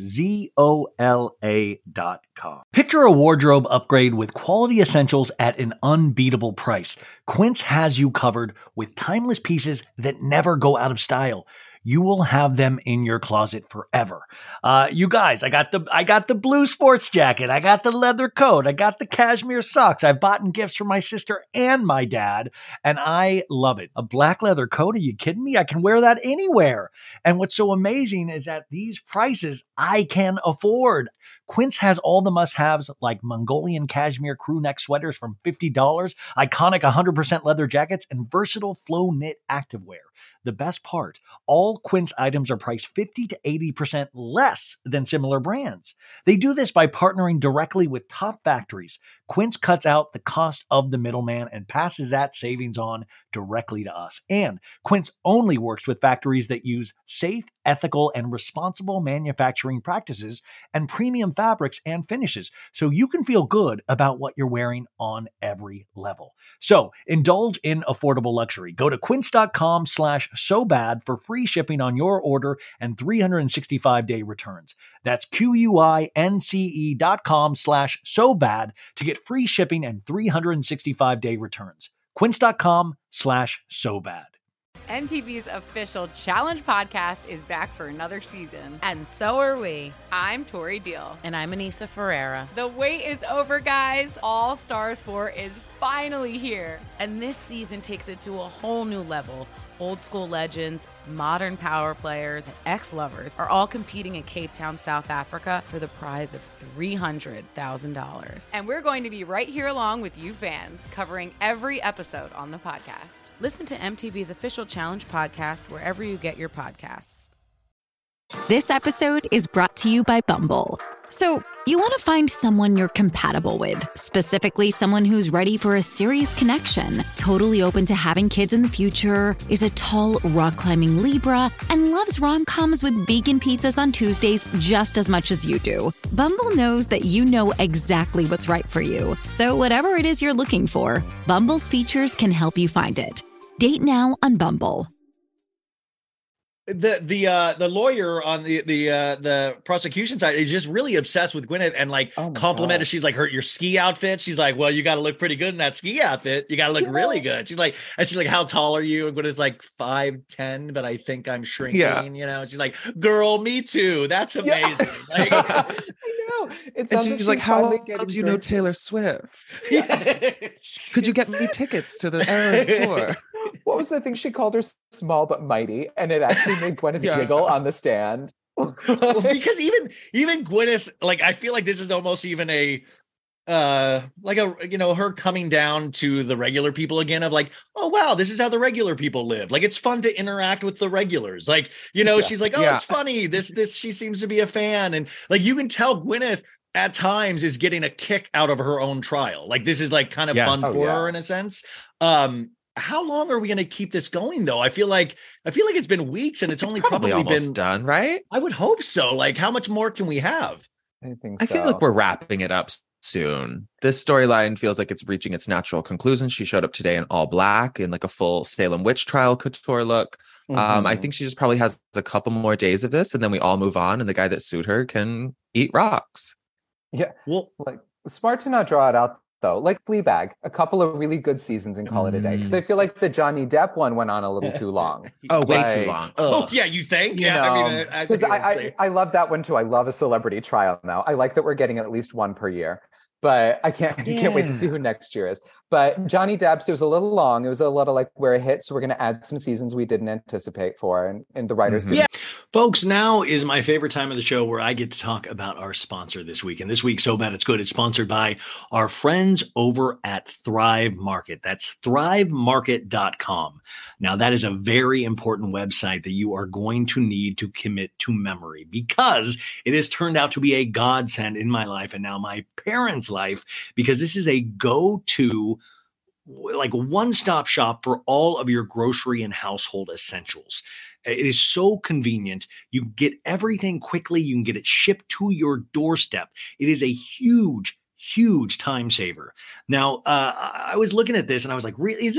ZOLA.com. Picture a wardrobe upgrade with quality essentials at an unbeatable price. Quince has you covered with timeless pieces that never go out of style. You will have them in your closet forever. You guys, I got the blue sports jacket. I got the leather coat. I got the cashmere socks. I've bought gifts for my sister and my dad, and I love it. A black leather coat? Are you kidding me? I can wear that anywhere. And what's so amazing is that these prices I can afford. Quince has all the must-haves like Mongolian cashmere crew neck sweaters from $50, iconic 100% leather jackets, and versatile flow knit activewear. The best part, all Quince items are priced 50 to 80% less than similar brands. They do this by partnering directly with top factories. Quince cuts out the cost of the middleman and passes that savings on directly to us. And Quince only works with factories that use safe, ethical, and responsible manufacturing practices and premium fabrics and finishes, so you can feel good about what you're wearing on every level. So indulge in affordable luxury. Go to quince.com/sobad for free shipping on your order and 365-day returns. That's QUINCE.com/sobad to get free shipping and 365-day returns. Quince.com/sobad. MTV's official Challenge podcast is back for another season. And so are we. I'm Tori Deal. And I'm Anissa Ferreira. The wait is over, guys. All Stars 4 is finally here. And this season takes it to a whole new level. Old school legends, modern power players, and ex-lovers are all competing in Cape Town, South Africa for the prize of $300,000. And we're going to be right here along with you fans, covering every episode on the podcast. Listen to MTV's official Challenge podcast wherever you get your podcasts. This episode is brought to you by Bumble. So, you want to find someone you're compatible with, specifically someone who's ready for a serious connection, totally open to having kids in the future, is a tall, rock-climbing Libra, and loves rom-coms with vegan pizzas on Tuesdays just as much as you do. Bumble knows that you know exactly what's right for you. So whatever it is you're looking for, Bumble's features can help you find it. Date now on Bumble. The lawyer on the prosecution side is just really obsessed with Gwyneth and like complimented. She's like, your ski outfit. She's like, well, you got to look pretty good in that ski outfit. You got to look really good. She's like, how tall are you? And Gwyneth's like 5'10", but I think I'm shrinking. You know, and she's like, girl, me too. That's amazing. Like, I know. And she's like, how well do you know Taylor Swift? Could you get me tickets to the Eras tour? What was the thing she called her? Small but mighty, and it actually made Gwyneth giggle on the stand. Well, because even Gwyneth, like, I feel like this is almost even a her coming down to the regular people again of like, oh wow, this is how the regular people live. Like, it's fun to interact with the regulars. Like, she's like, oh, it's funny. This she seems to be a fan. And like, you can tell Gwyneth at times is getting a kick out of her own trial. Like, this is like kind of fun for her in a sense. How long are we going to keep this going though? I feel like it's been weeks and it's only probably almost been done, right? I would hope so. Like, how much more can we have? I feel like we're wrapping it up soon. This storyline feels like it's reaching its natural conclusion. She showed up today in all black in like a full Salem witch trial couture look. I think she just probably has a couple more days of this and then we all move on and the guy that sued her can eat rocks. Yeah. Well, like, smart to not draw it out though. Like Fleabag, a couple of really good seasons and call it a day. Because I feel like the Johnny Depp one went on a little too long. Way too long. Oh yeah, you think? Because I love that one too. I love a celebrity trial now. I like that we're getting at least one per year. But I can't wait to see who next year is. But Johnny Depp's, it was a little long. It was a little like where it hit. So we're going to add some seasons we didn't anticipate for. And the writers did. Yeah. Folks, now is my favorite time of the show where I get to talk about our sponsor this week. And this week, So Bad It's Good, it's sponsored by our friends over at Thrive Market. That's thrivemarket.com. Now, that is a very important website that you are going to need to commit to memory because it has turned out to be a godsend in my life and now my parents' life, because this is a go-to like one-stop shop for all of your grocery and household essentials. It is so convenient. You get everything quickly. You can get it shipped to your doorstep. It is a huge time saver. Now, I was looking at this and I was like, is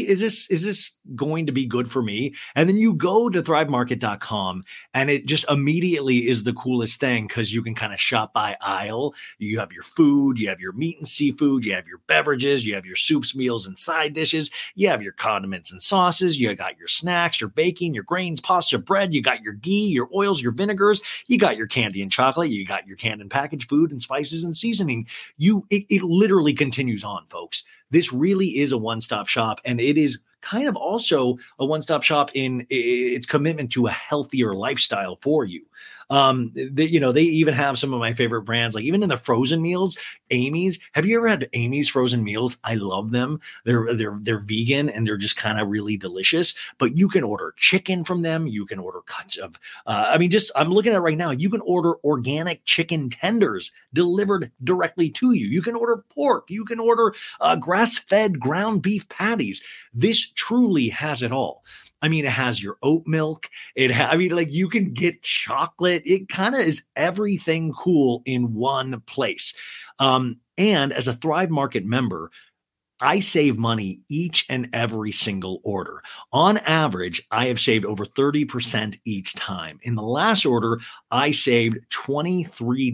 this going to be good for me? And then you go to thrivemarket.com and it just immediately is the coolest thing because you can kind of shop by aisle. You have your food, you have your meat and seafood, you have your beverages, you have your soups, meals, and side dishes. You have your condiments and sauces. You got your snacks, your baking, your grains, pasta, bread. You got your ghee, your oils, your vinegars. You got your candy and chocolate. You got your canned and packaged food and spices and seasoning. It literally continues on, folks. This really is a one-stop shop, and it is kind of also a one-stop shop in its commitment to a healthier lifestyle for you. They even have some of my favorite brands, like even in the frozen meals, Amy's. Have you ever had Amy's frozen meals? I love them. They're vegan and they're just kind of really delicious, but you can order chicken from them. You can order cuts of, I'm looking at it right now. You can order organic chicken tenders delivered directly to you. You can order pork. You can order grass-fed ground beef patties. This truly has it all. I mean, it has your oat milk. You can get chocolate. It kind of is everything cool in one place. And as a Thrive Market member, I save money each and every single order. On average, I have saved over 30% each time. In the last order, I saved $23.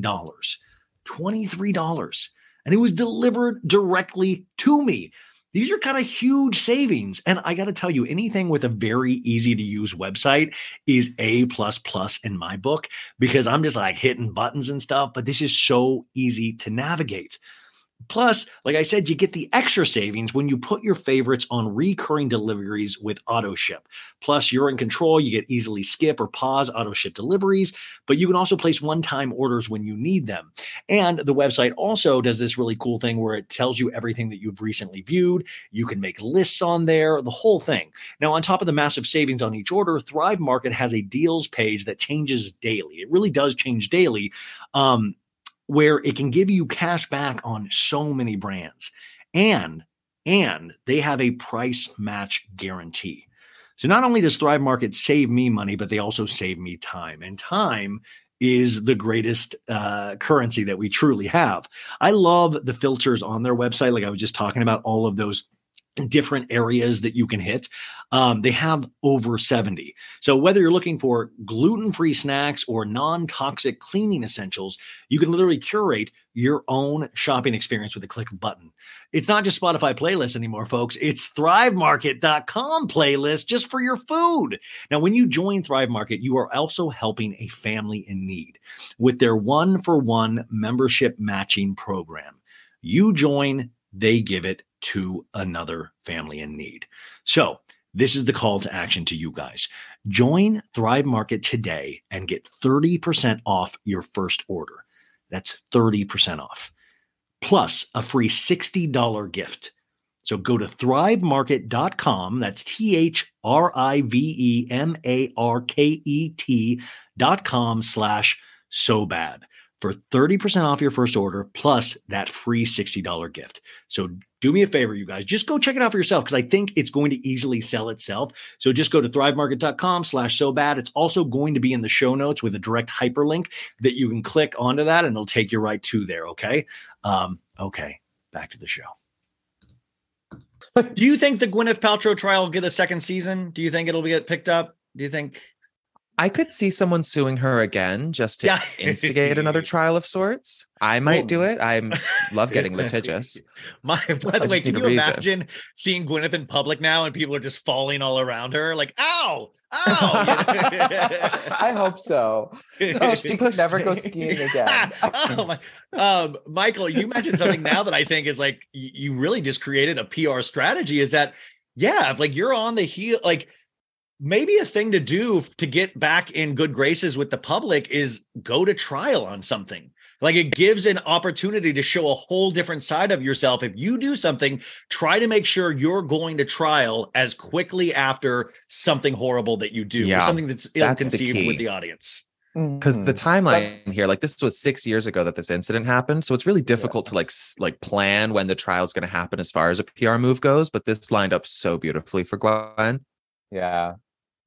$23. And it was delivered directly to me. These are kind of huge savings. And I got to tell you, anything with a very easy to use website is A++ in my book, because I'm just like hitting buttons and stuff, but this is so easy to navigate. Plus, like I said, you get the extra savings when you put your favorites on recurring deliveries with AutoShip. Plus, you're in control. You get easily skip or pause AutoShip deliveries, but you can also place one-time orders when you need them. And the website also does this really cool thing where it tells you everything that you've recently viewed. You can make lists on there, the whole thing. Now, on top of the massive savings on each order, Thrive Market has a deals page that changes daily. It really does change daily. Where it can give you cash back on so many brands. And they have a price match guarantee. So not only does Thrive Market save me money, but they also save me time. And time is the greatest currency that we truly have. I love the filters on their website. Like I was just talking about, all of those different areas that you can hit. They have over 70. So whether you're looking for gluten-free snacks or non-toxic cleaning essentials, you can literally curate your own shopping experience with a click of a button. It's not just Spotify playlists anymore, folks. It's thrivemarket.com playlist just for your food. Now, when you join Thrive Market, you are also helping a family in need with their 1-for-1 membership matching program. You join, they give it to another family in need. So this is the call to action to you guys. Join Thrive Market today and get 30% off your first order. That's 30% off. plus a free $60 gift. So go to thrivemarket.com. That's THRIVEMARKET.com/SoBad for 30% off your first order plus that free $60 gift. So do me a favor, you guys, just go check it out for yourself because I think it's going to easily sell itself. So just go to thrivemarket.com/SoBad. It's also going to be in the show notes with a direct hyperlink that you can click onto that and it'll take you right to there. Okay. Okay. Back to the show. Do you think the Gwyneth Paltrow trial will get a second season? Do you think it'll get picked up? Do you think? I could see someone suing her again just to instigate another trial of sorts. I might do it. I love getting litigious. By the way, can you imagine seeing Gwyneth in public now and people are just falling all around her? Like, ow, ow. I hope so. Oh, she could never go skiing again. Michael, you mentioned something now that I think is like, you really just created a PR strategy is that, if like you're on the heel, like, maybe a thing to do to get back in good graces with the public is go to trial on something. Like it gives an opportunity to show a whole different side of yourself. If you do something, try to make sure you're going to trial as quickly after something horrible that you do, or something that's ill-conceived with the audience. Because the timeline here, like this was 6 years ago that this incident happened. So it's really difficult to like plan when the trial is going to happen as far as a PR move goes. But this lined up so beautifully for Gwen. Yeah.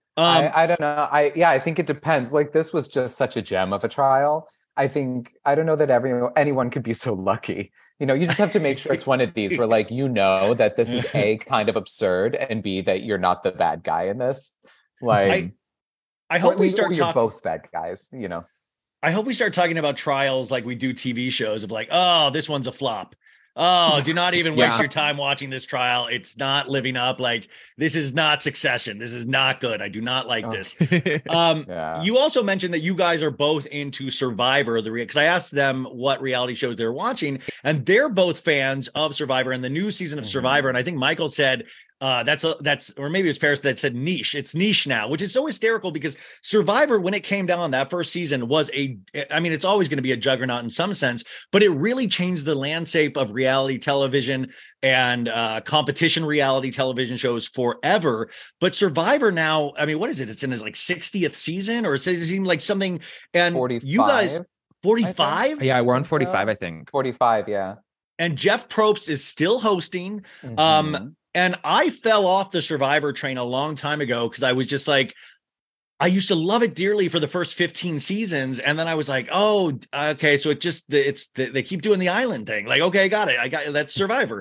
I don't know. I think it depends. Like this was just such a gem of a trial. I don't know that anyone could be so lucky. You just have to make sure it's one of these where like, that this is A, kind of absurd, and B, that you're not the bad guy in this. Like, I hope we start talking. You're both bad guys, I hope we start talking about trials like we do TV shows of like, oh, this one's a flop. Oh, do not even waste your time watching this trial. It's not living up. Like, this is not Succession. This is not good. I do not like this. You also mentioned that you guys are both into Survivor, because I asked them what reality shows they're watching, and they're both fans of Survivor and the new season of Survivor. And I think Michael said, that's or maybe it was Paris that said niche. It's niche now, which is so hysterical because Survivor, when it came down that first season, was it's always going to be a juggernaut in some sense, but it really changed the landscape of reality television and competition reality television shows forever. But Survivor now, what is it? It's in his like 60th season, or it seems like something. And 45, you guys, 45? Yeah, we're on 45, I think. 45, yeah. And Jeff Probst is still hosting. And I fell off the Survivor train a long time ago because I was just like, I used to love it dearly for the first 15 seasons. And then I was like, oh, okay. So they keep doing the island thing. Like, okay, got it. That's Survivor.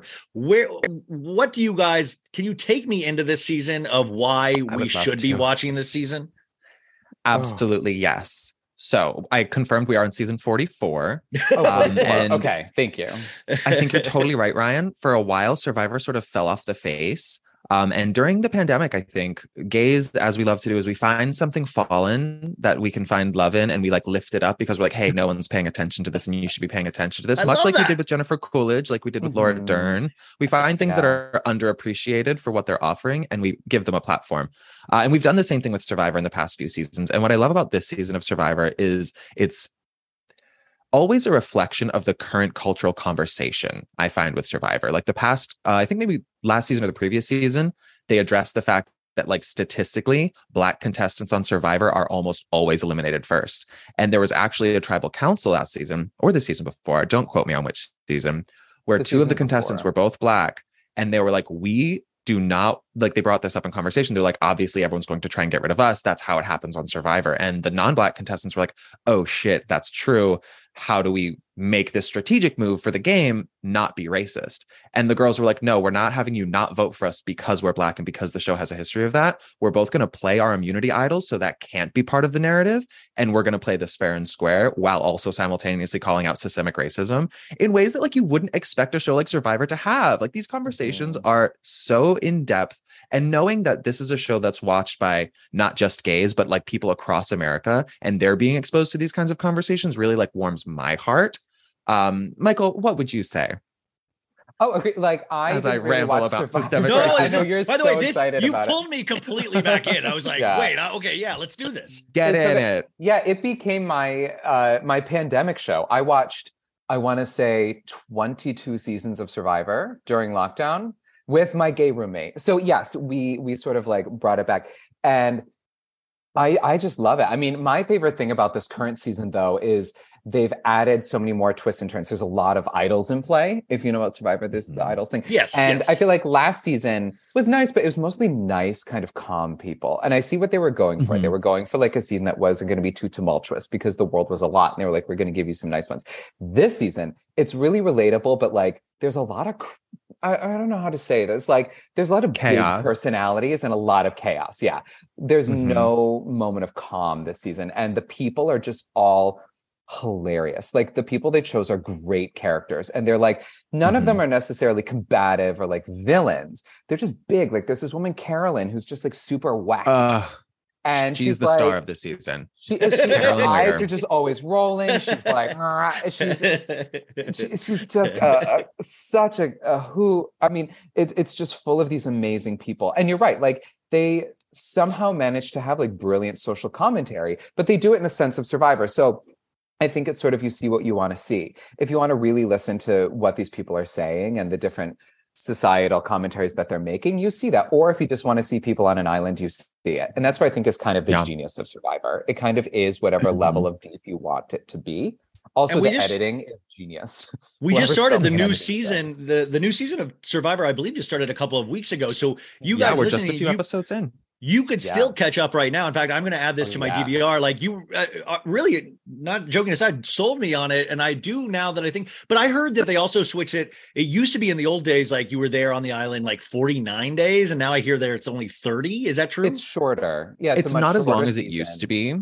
What do you guys, can you take me into this season of why we should be watching this season? Absolutely. Yes. So I confirmed we are in season 44. And okay, thank you. I think you're totally right, Ryan. For a while, Survivor sort of fell off the face. And during the pandemic, I think gays, as we love to do, is we find something fallen that we can find love in, and we like lift it up because we're like, hey, no one's paying attention to this, and you should be paying attention to this. Much like we did with Jennifer Coolidge, like we did with Laura Dern. We find things that are underappreciated for what they're offering, and we give them a platform. And we've done the same thing with Survivor in the past few seasons. And what I love about this season of Survivor is it's always a reflection of the current cultural conversation I find with Survivor. Like the past, I think maybe last season or the previous season, they addressed the fact that like statistically, Black contestants on Survivor are almost always eliminated first. And there was actually a tribal council last season or the season before, don't quote me on which season, where two of the contestants were both Black. And they were like, we do not, like they brought this up in conversation. They're like, obviously everyone's going to try and get rid of us. That's how it happens on Survivor. And the non-Black contestants were like, oh shit, that's true. How do we make this strategic move for the game not be racist? And the girls were like, no, we're not having you not vote for us because we're Black and because the show has a history of that. We're both going to play our immunity idols, so that can't be part of the narrative. And we're going to play this fair and square while also simultaneously calling out systemic racism in ways that like you wouldn't expect a show like Survivor to have. Like these conversations are so in depth, and knowing that this is a show that's watched by not just gays, but like people across America, and they're being exposed to these kinds of conversations really like warms my heart. Michael, what would you say? Oh, okay. Like I ramble about systemic racism. I know you're by the so way, excited you about pulled me completely back in. I was like, wait, okay, yeah, let's do this. Get in it. Yeah, it became my my pandemic show. I watched I want to say 22 seasons of Survivor during lockdown with my gay roommate. So yes, we sort of like brought it back. And I just love it. I mean, my favorite thing about this current season, though, is they've added so many more twists and turns. There's a lot of idols in play. If you know about Survivor, there's the idols thing. Yes. And yes. I feel like last season was nice, but it was mostly nice, kind of calm people. And I see what they were going for. They were going for like a season that wasn't going to be too tumultuous because the world was a lot. And they were like, we're going to give you some nice ones. This season, it's really relatable, but like there's a lot of I don't know how to say this. Like, there's a lot of chaos, big personalities, and a lot of chaos. Yeah, there's no moment of calm this season, and the people are just all hilarious. Like, the people they chose are great characters, and they're like, none of them are necessarily combative or like villains. They're just big. Like, there's this woman Carolyn who's just like super wacky. And she's the star of the season. Her eyes are just always rolling. She's like, she's just such a who. I mean, it's just full of these amazing people. And you're right, like they somehow managed to have like brilliant social commentary, but they do it in the sense of Survivor. So I think it's sort of, you see what you want to see. If you want to really listen to what these people are saying and the different societal commentaries that they're making, you see that. Or if you just want to see people on an island, you see it. And that's what I think is kind of the genius of Survivor. It kind of is whatever level of deep you want it to be. Also, the editing is genius. We just started the new season. The new season of Survivor, I believe, just started a couple of weeks ago. So you guys, we're just a few episodes in. You could still catch up right now. In fact, I'm going to add this to my DVR. Like, you really, not joking aside, sold me on it. And I do now that I think, but I heard that they also switched it. It used to be in the old days, like you were there on the island like 49 days. And now I hear there it's only 30. Is that true? It's shorter. Yeah. It's not as long as it used to be.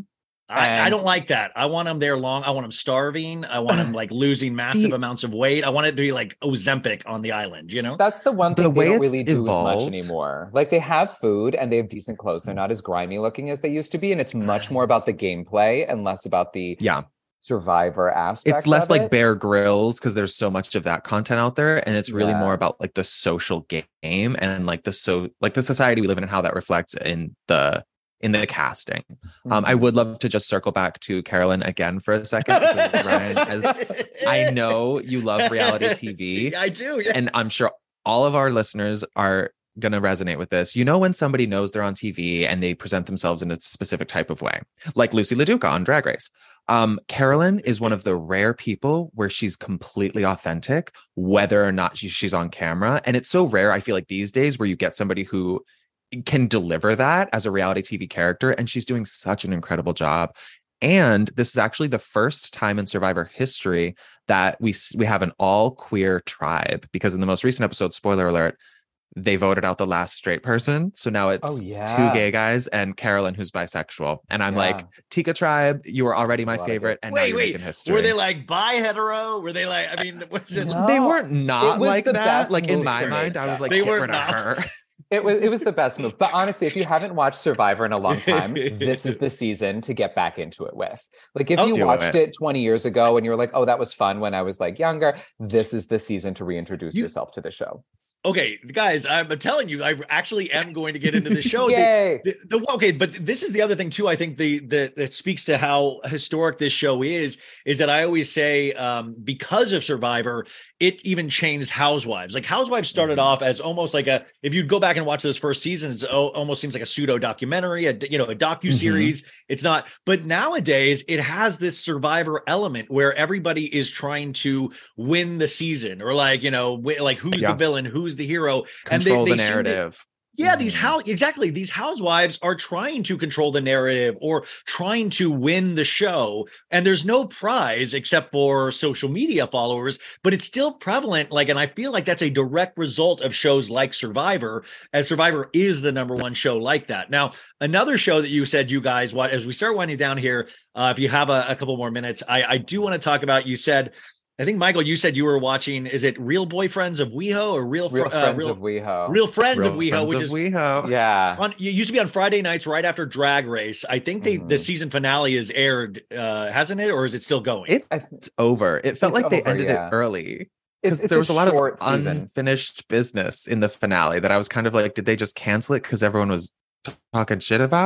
I don't like that. I want them there long. I want them starving. I want them like losing massive amounts of weight. I want it to be like Ozempic on the island, you know? That's the one thing they don't really do as much anymore. Like, they have food and they have decent clothes. They're not as grimy looking as they used to be. And it's much more about the gameplay and less about the Survivor aspect. It's less like Bear Grylls because there's so much of that content out there. And it's really more about like the social game and like the society we live in and how that reflects in the casting. I would love to just circle back to Carolyn again for a second. Ryan, as I know you love reality TV. I do. Yeah. And I'm sure all of our listeners are going to resonate with this. You know, when somebody knows they're on TV and they present themselves in a specific type of way, like Lucy LaDuca on Drag Race. Carolyn is one of the rare people where she's completely authentic, whether or not she's on camera. And it's so rare, I feel like, these days where you get somebody who can deliver that as a reality TV character, and she's doing such an incredible job. And this is actually the first time in Survivor history that we have an all queer tribe, because in the most recent episode, spoiler alert, they voted out the last straight person. So now it's two gay guys and Carolyn, who's bisexual. And I'm like, Tika tribe, you were already my favorite. And now you're making history. Were they like bi-hetero? Were they like, I mean, was it? No, they weren't not like that. Like, in my mind, I was like, get rid of her. It was the best move. But honestly, if you haven't watched Survivor in a long time, this is the season to get back into it with. Like, if you watched it 20 years ago and you were like, oh, that was fun when I was like younger, this is the season to reintroduce yourself to the show. Okay, guys, I'm telling you, I actually am going to get into the show. Yay! Okay, but this is the other thing too. I think that speaks to how historic this show is that I always say, because of Survivor, it even changed Housewives. Like, Housewives started off as almost like if you go back and watch those first seasons, it almost seems like a pseudo documentary, a docuseries. It's not, but nowadays it has this Survivor element where everybody is trying to win the season, or like, like who's the villain, who's the hero, control and they the narrative. These housewives are trying to control the narrative or trying to win the show, and there's no prize except for social media followers, but it's still prevalent. Like, and I feel like that's a direct result of shows like Survivor, and Survivor is the number one show like that. Now, another show that you said you guys watch, as we start winding down here, if you have a couple more minutes, I do want to talk about, you said, I think, Michael, you said you were watching, is it Real Boyfriends of WeHo or Real Friends of WeHo? Real Friends of WeHo, which is WeHo. Yeah. It used to be on Friday nights right after Drag Race. I think the season finale is aired, hasn't it? Or is it still going? It's over. It felt like they ended it early. Because there was a lot of unfinished business in the finale that I was kind of like, did they just cancel it because everyone was talking shit about it?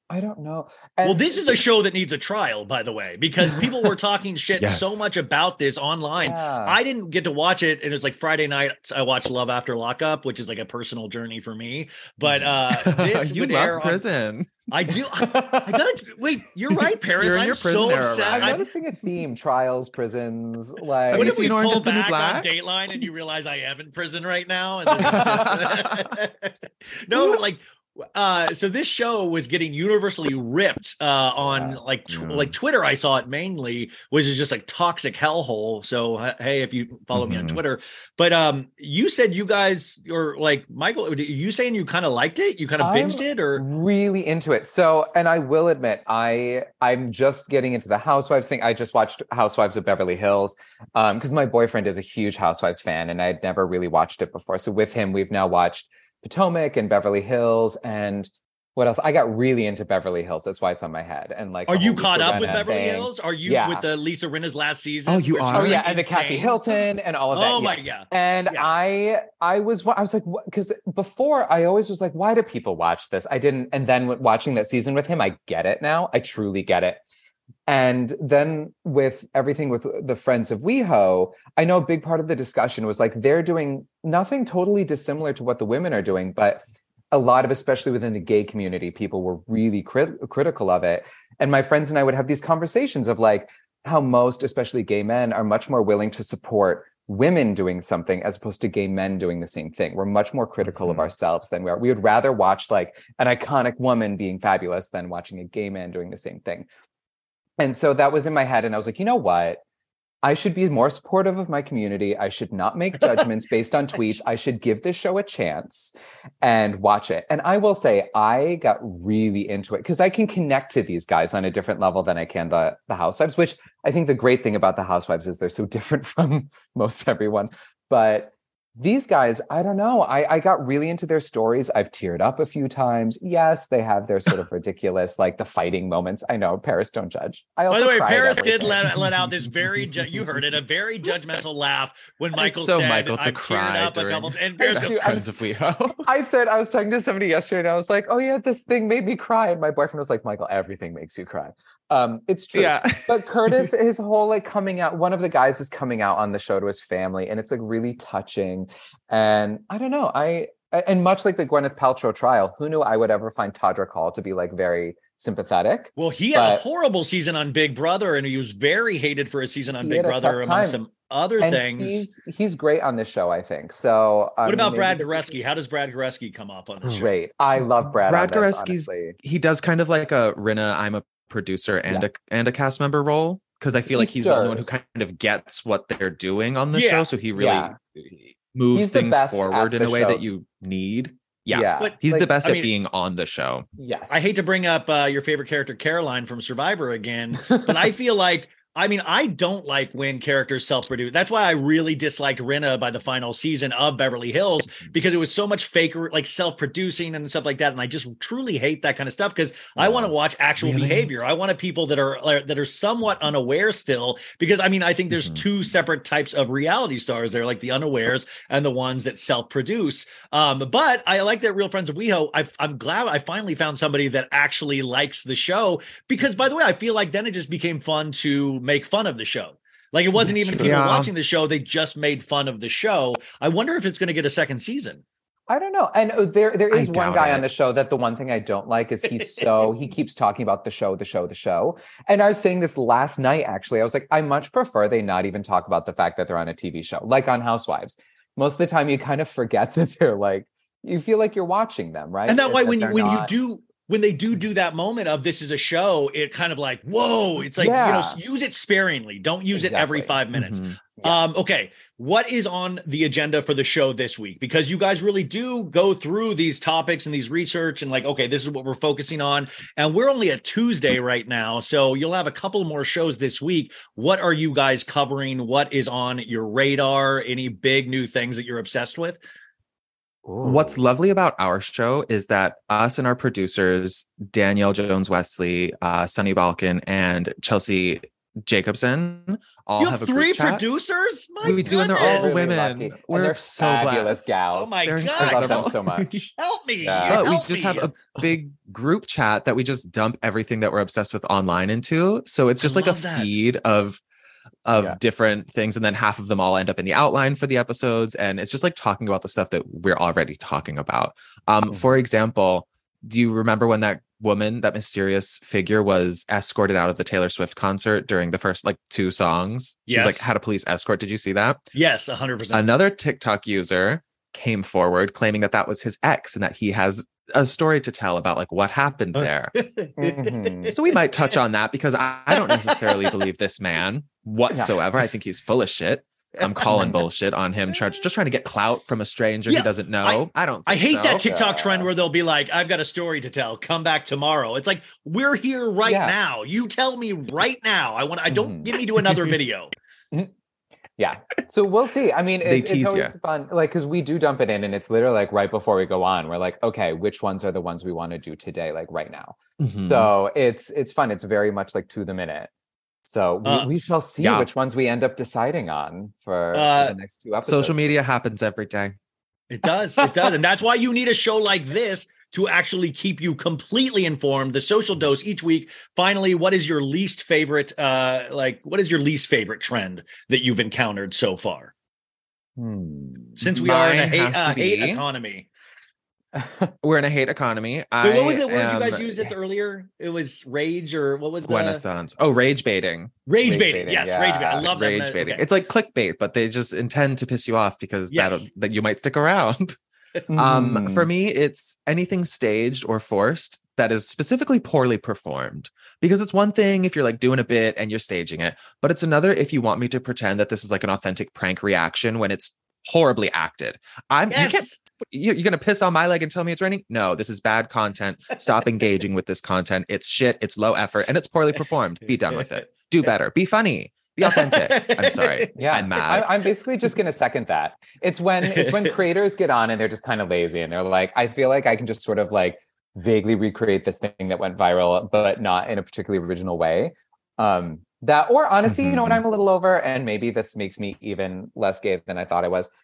I don't know. Well, this is a show that needs a trial, by the way, because people were talking shit so much about this online. Yeah. I didn't get to watch it. And it was like Friday night. I watched Love After Lockup, which is like a personal journey for me. But this you would love air prison. I do. I gotta wait. You're right, Paris. You're in I'm your prison so era, upset. right? I'm noticing a theme: trials, prisons. Like, What if we seen Orange pull is the New back Black? on Dateline and you realize I am in prison right now? And this is just... No, like. So this show was getting universally ripped on like Twitter. I saw it mainly, which is just like toxic hellhole. So hey, if you follow me on Twitter, but you said you guys, or like Michael, are you saying you kind of liked it? You kind of binged it, or really into it? So, and I will admit, I'm just getting into the Housewives thing. I just watched Housewives of Beverly Hills because my boyfriend is a huge Housewives fan, and I'd never really watched it before. So with him, we've now watched Potomac and Beverly Hills, and what else? I got really into Beverly Hills. That's why it's on my head. And like, are you caught up with Beverly Hills? Are you with the Lisa Rinna's last season? Oh, you are. Oh yeah, and the Kathy Hilton and all of that. Oh my god! And I was like, because before I always was like, why do people watch this? I didn't. And then watching that season with him, I get it now. I truly get it. And then with everything with the Friends of WeHo, I know a big part of the discussion was like, they're doing nothing totally dissimilar to what the women are doing, but a lot of, especially within the gay community, people were really critical of it. And my friends and I would have these conversations of like how most, especially gay men, are much more willing to support women doing something as opposed to gay men doing the same thing. We're much more critical of ourselves than we are. We would rather watch like an iconic woman being fabulous than watching a gay man doing the same thing. And so that was in my head. And I was like, you know what? I should be more supportive of my community. I should not make judgments based on tweets. I should give this show a chance and watch it. And I will say, I got really into it because I can connect to these guys on a different level than I can the Housewives, which I think the great thing about the Housewives is they're so different from most everyone. But these guys, I don't know. I got really into their stories. I've teared up a few times. Yes, they have their sort of ridiculous, like the fighting moments. I know, Paris, don't judge. I also by the way, Paris everything. did let out this very, you heard it, a very judgmental laugh when Michael so said, Michael to I'm cry teared up a couple, and Paris goes, Friends of WeHo. I was talking to somebody yesterday and I was like, oh yeah, this thing made me cry. And my boyfriend was like, Michael, everything makes you cry. It's true. Yeah. But Curtis, his whole like coming out, one of the guys is coming out on the show to his family, and it's like really touching. And I don't know, and much like the Gwyneth Paltrow trial, who knew I would ever find Todrick Hall to be like very sympathetic? Well, he had a horrible season on Big Brother, and he was very hated for a season on Big Brother among some other things. He's great on this show, I think. So what about Brad Goreski? How does Brad Goreski come off on this show? Great. I love Brad. Brad Goreski's, he does kind of like a Rinna, I'm a producer and a cast member role, because I feel like he's the only one who kind of gets what they're doing on the show, so he really moves things forward in a way that you need. But he's the best at being on the show. Yes. I hate to bring up your favorite character Caroline from Survivor again, but I feel like, I mean, I don't like when characters self-produce. That's why I really disliked Rinna by the final season of Beverly Hills, because it was so much fake, like self-producing and stuff like that. And I just truly hate that kind of stuff, because I want to watch actual behavior. I want people that are somewhat unaware still, because I mean, I think there's two separate types of reality stars. They're like the unawares and the ones that self-produce. But I like that Real Friends of WeHo. I'm glad I finally found somebody that actually likes the show, because by the way, I feel like then it just became fun to make fun of the show. Like it wasn't even people watching the show, they just made fun of the show. I wonder if it's going to get a second season. I don't know. And there is one guy on the show that the one thing I don't like is he keeps talking about the show. And I was saying this last night, actually. I was like, I much prefer they not even talk about the fact that they're on a TV show, like on Housewives. Most of the time you kind of forget that they're like, you feel like you're watching them, right? And that way when they do that moment of this is a show, it kind of like, whoa, it's like, use it sparingly. Don't use it every 5 minutes. Yes. Okay. What is on the agenda for the show this week? Because you guys really do go through these topics and these research and like, okay, this is what we're focusing on. And we're only at Tuesday right now. So you'll have a couple more shows this week. What are you guys covering? What is on your radar? Any big new things that you're obsessed with? What's lovely about our show is that us and our producers, Danielle Jones-Wesley, Sunny Balkin, and Chelsea Jacobson all You have have a group three chat. producers? My We do, and they're all goodness. women. Lucky. And We're they're so fabulous blessed. gals. Oh my They're God. I love them incredible. so much. Help me. Yeah. But we help just me. have a big group chat that we just dump everything that we're obsessed with online into. So it's just like a love that. feed of Yeah. different things, and then half of them all end up in the outline for the episodes, and it's just like talking about the stuff that we're already talking about. For example, do you remember when that woman, that mysterious figure, was escorted out of the Taylor Swift concert during the first like 2 songs? She was like, Yes. had a police escort. Did you see that? Yes, 100%. Another TikTok user came forward claiming that that was his ex and that he has a story to tell about like what happened there. Mhm. So we might touch on that because I don't necessarily believe this man whatsoever. I think he's full of shit. I'm calling bullshit on him, just trying to get clout from a stranger Yeah, he doesn't know. I don't I think hate that so. TikTok trend where they'll be like, I've got a story to tell. Come back tomorrow. It's like, we're here right Yeah. now. You tell me right now. I don't get me to another video. Yeah. So we'll see. I mean, They it's tease always ya. fun, like, because we do dump it in and it's literally like right before we go on, we're like, okay, which ones are the ones we want to do today, like right now? Mhm. So it's fun. It's very much like to the minute. So we shall see yeah. which ones we end up deciding on for the next 2 episodes. Social media happens every day. It does. It does. And that's why you need a show like this to actually keep you completely informed. The Social Dose each week. Finally, what is your least favorite, what is your least favorite trend that you've encountered so far? Since we are in a Mine has to hate be- economy. We're in a hate economy. Wait, what was the word am you guys used it earlier? It was rage, or what was the Renaissance. Oh, rage baiting. Rage baiting. Yes, yeah. rage baiting. I love that. Rage baiting. Okay. It's like clickbait, but they just intend to piss you off because Yes. that you might stick around. Mhm. For me, it's anything staged or forced that is specifically poorly performed. Because it's one thing if you're like doing a bit and you're staging it, but it's another if you want me to pretend that this is like an authentic prank reaction when it's horribly acted. Yes. You're going to piss on my leg and tell me it's raining? No, this is bad content. Stop engaging with this content. It's shit. It's low effort and it's poorly performed. Be done with it. Do better. Be funny. Be authentic. I'm sorry. Yeah, I'm mad. I'm basically just going to second that. It's when creators get on and they're just kind of lazy and they're like, I feel like I can just sort of like vaguely recreate this thing that went viral, but not in a particularly original way. That, or honestly, you know what I'm a little over, and maybe this makes me even less gay than I thought I was.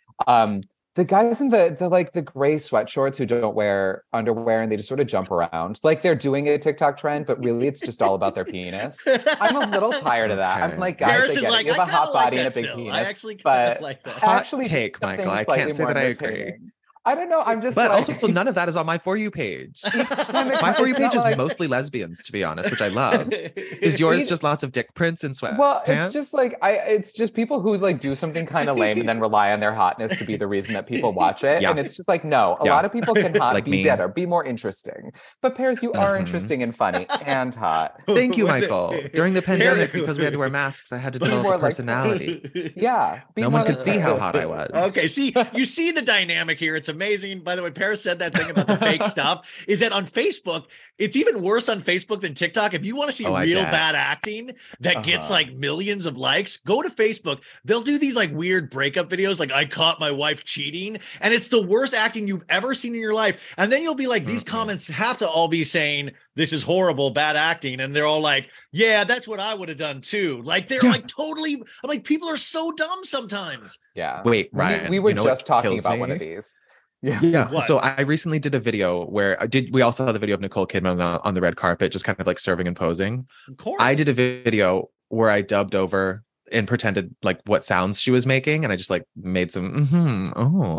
The guys in the gray sweatshorts who don't wear underwear and they just sort of jump around like they're doing a TikTok trend, but really it's just all about their penis. I'm a little tired of that. I'm like, guys, Paris I is get it. like, you have a I kinda hot body like and a that big still. penis. I actually kind but of like that. Hot actually take, do Michael. things I slightly can't say more that I agree. entertaining. I don't know. I'm just But like, also, none of that is on my For You page. time it My For You it's not page is like- mostly lesbians, to be honest, which I love. Is yours just lots of dick prints and sweatpants? Well, it's just like it's just people who like do something kind of lame and then rely on their hotness to be the reason that people watch it. Yeah. And it's just like, no, a Yeah. lot of people can Like be me. better, be more interesting. But Paris, you are Mhm. interesting and funny and hot. Thank you, When the- Michael. During the pandemic, because we had to wear masks, I had to develop more a like- personality. Yeah. be No more one could like- see how hot I was. Okay, see, you see the dynamic here. It's amazing. By the way, Paris said that thing about the fake stuff. Is that on Facebook? It's even worse on Facebook than TikTok. If you want to see Oh, I real bet. bad acting that gets Uh-huh. like millions of likes, go to Facebook. They'll do these like weird breakup videos, like I caught my wife cheating, and it's the worst acting you've ever seen in your life. And then you'll be like, these comments have to all be saying this is horrible, bad acting, and they're all like, yeah, that's what I would have done too. Like they're like totally. I'm like, people are so dumb sometimes. Yeah. Wait, Ryan. We were you know what just talking kills about one me? of these. Yeah. Yeah. What? So I recently did a video where we also saw the video of Nicole Kidman on the red carpet, just kind of like serving and posing. Of course. I did a video where I dubbed over and pretended like what sounds she was making. And I just like made some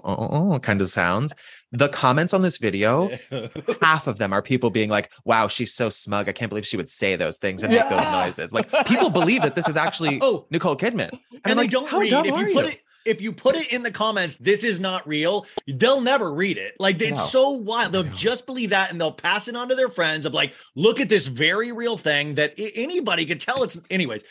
kind of sounds. The comments on this video, half of them are people being like, wow, she's so smug. I can't believe she would say those things and make those noises. Like people believe that this is actually Oh. Nicole Kidman. And I'm And they like, don't how read. dumb If are you put you? it, if you put it in the comments, this is not real, they'll never read it. Like it's No. so wild. They'll just believe that and they'll pass it on to their friends of like, look at this very real thing that anybody could tell it's anyways.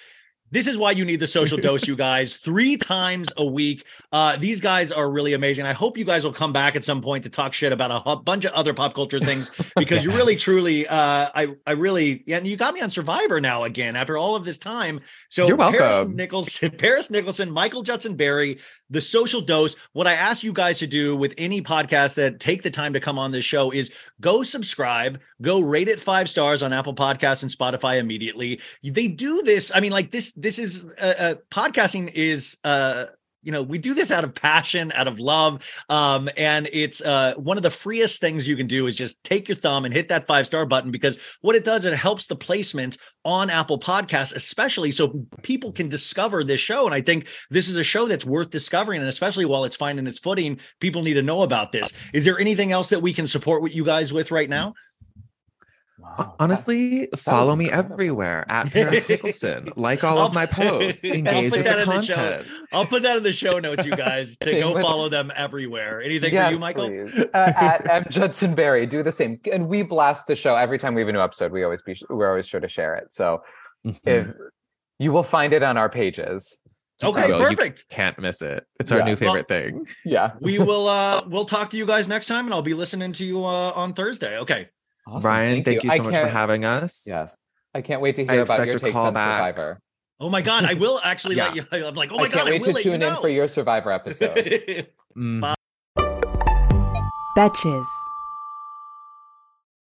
This is why you need the social dose, you guys, 3 times a week. These guys are really amazing. I hope you guys will come back at some point to talk shit about a bunch of other pop culture things, because you really, truly, I really, and you got me on Survivor now again after all of this time. So You're welcome. Paris Nicholson, Michael Judson Berry, the social dose. What I ask you guys to do with any podcast that take the time to come on this show is go subscribe, go rate it 5 stars on Apple Podcasts and Spotify immediately. They do this. I mean, like this is podcasting is, we do this out of passion, out of love. And it's one of the freest things you can do is just take your thumb and hit that 5-star button, because what it does, it helps the placement on Apple Podcasts, especially so people can discover this show. And I think this is a show that's worth discovering. And especially while it's finding its footing, people need to know about this. Is there anything else that we can support with you guys with right now? Wow. Honestly, follow me everywhere at Paris Nicholson. Like all of my posts. Engage with the content. I'll put that in the show notes, you guys, to go follow them everywhere. Anything for you, Michael? At M. Judson Berry, do the same. And we blast the show every time we have a new episode. We're always sure to share it. So if you will find it on our pages. Okay, perfect. You can't miss it. It's our new favorite thing. Yeah. We will we'll talk to you guys next time, and I'll be listening to you on Thursday. Okay. Awesome. Ryan, thank you so much for having us. Yes. I can't wait to hear about your takes on Survivor. Oh my God, I will actually let you. I'm like, oh my God, I can't wait to tune in for your Survivor episode. Bye. Betches.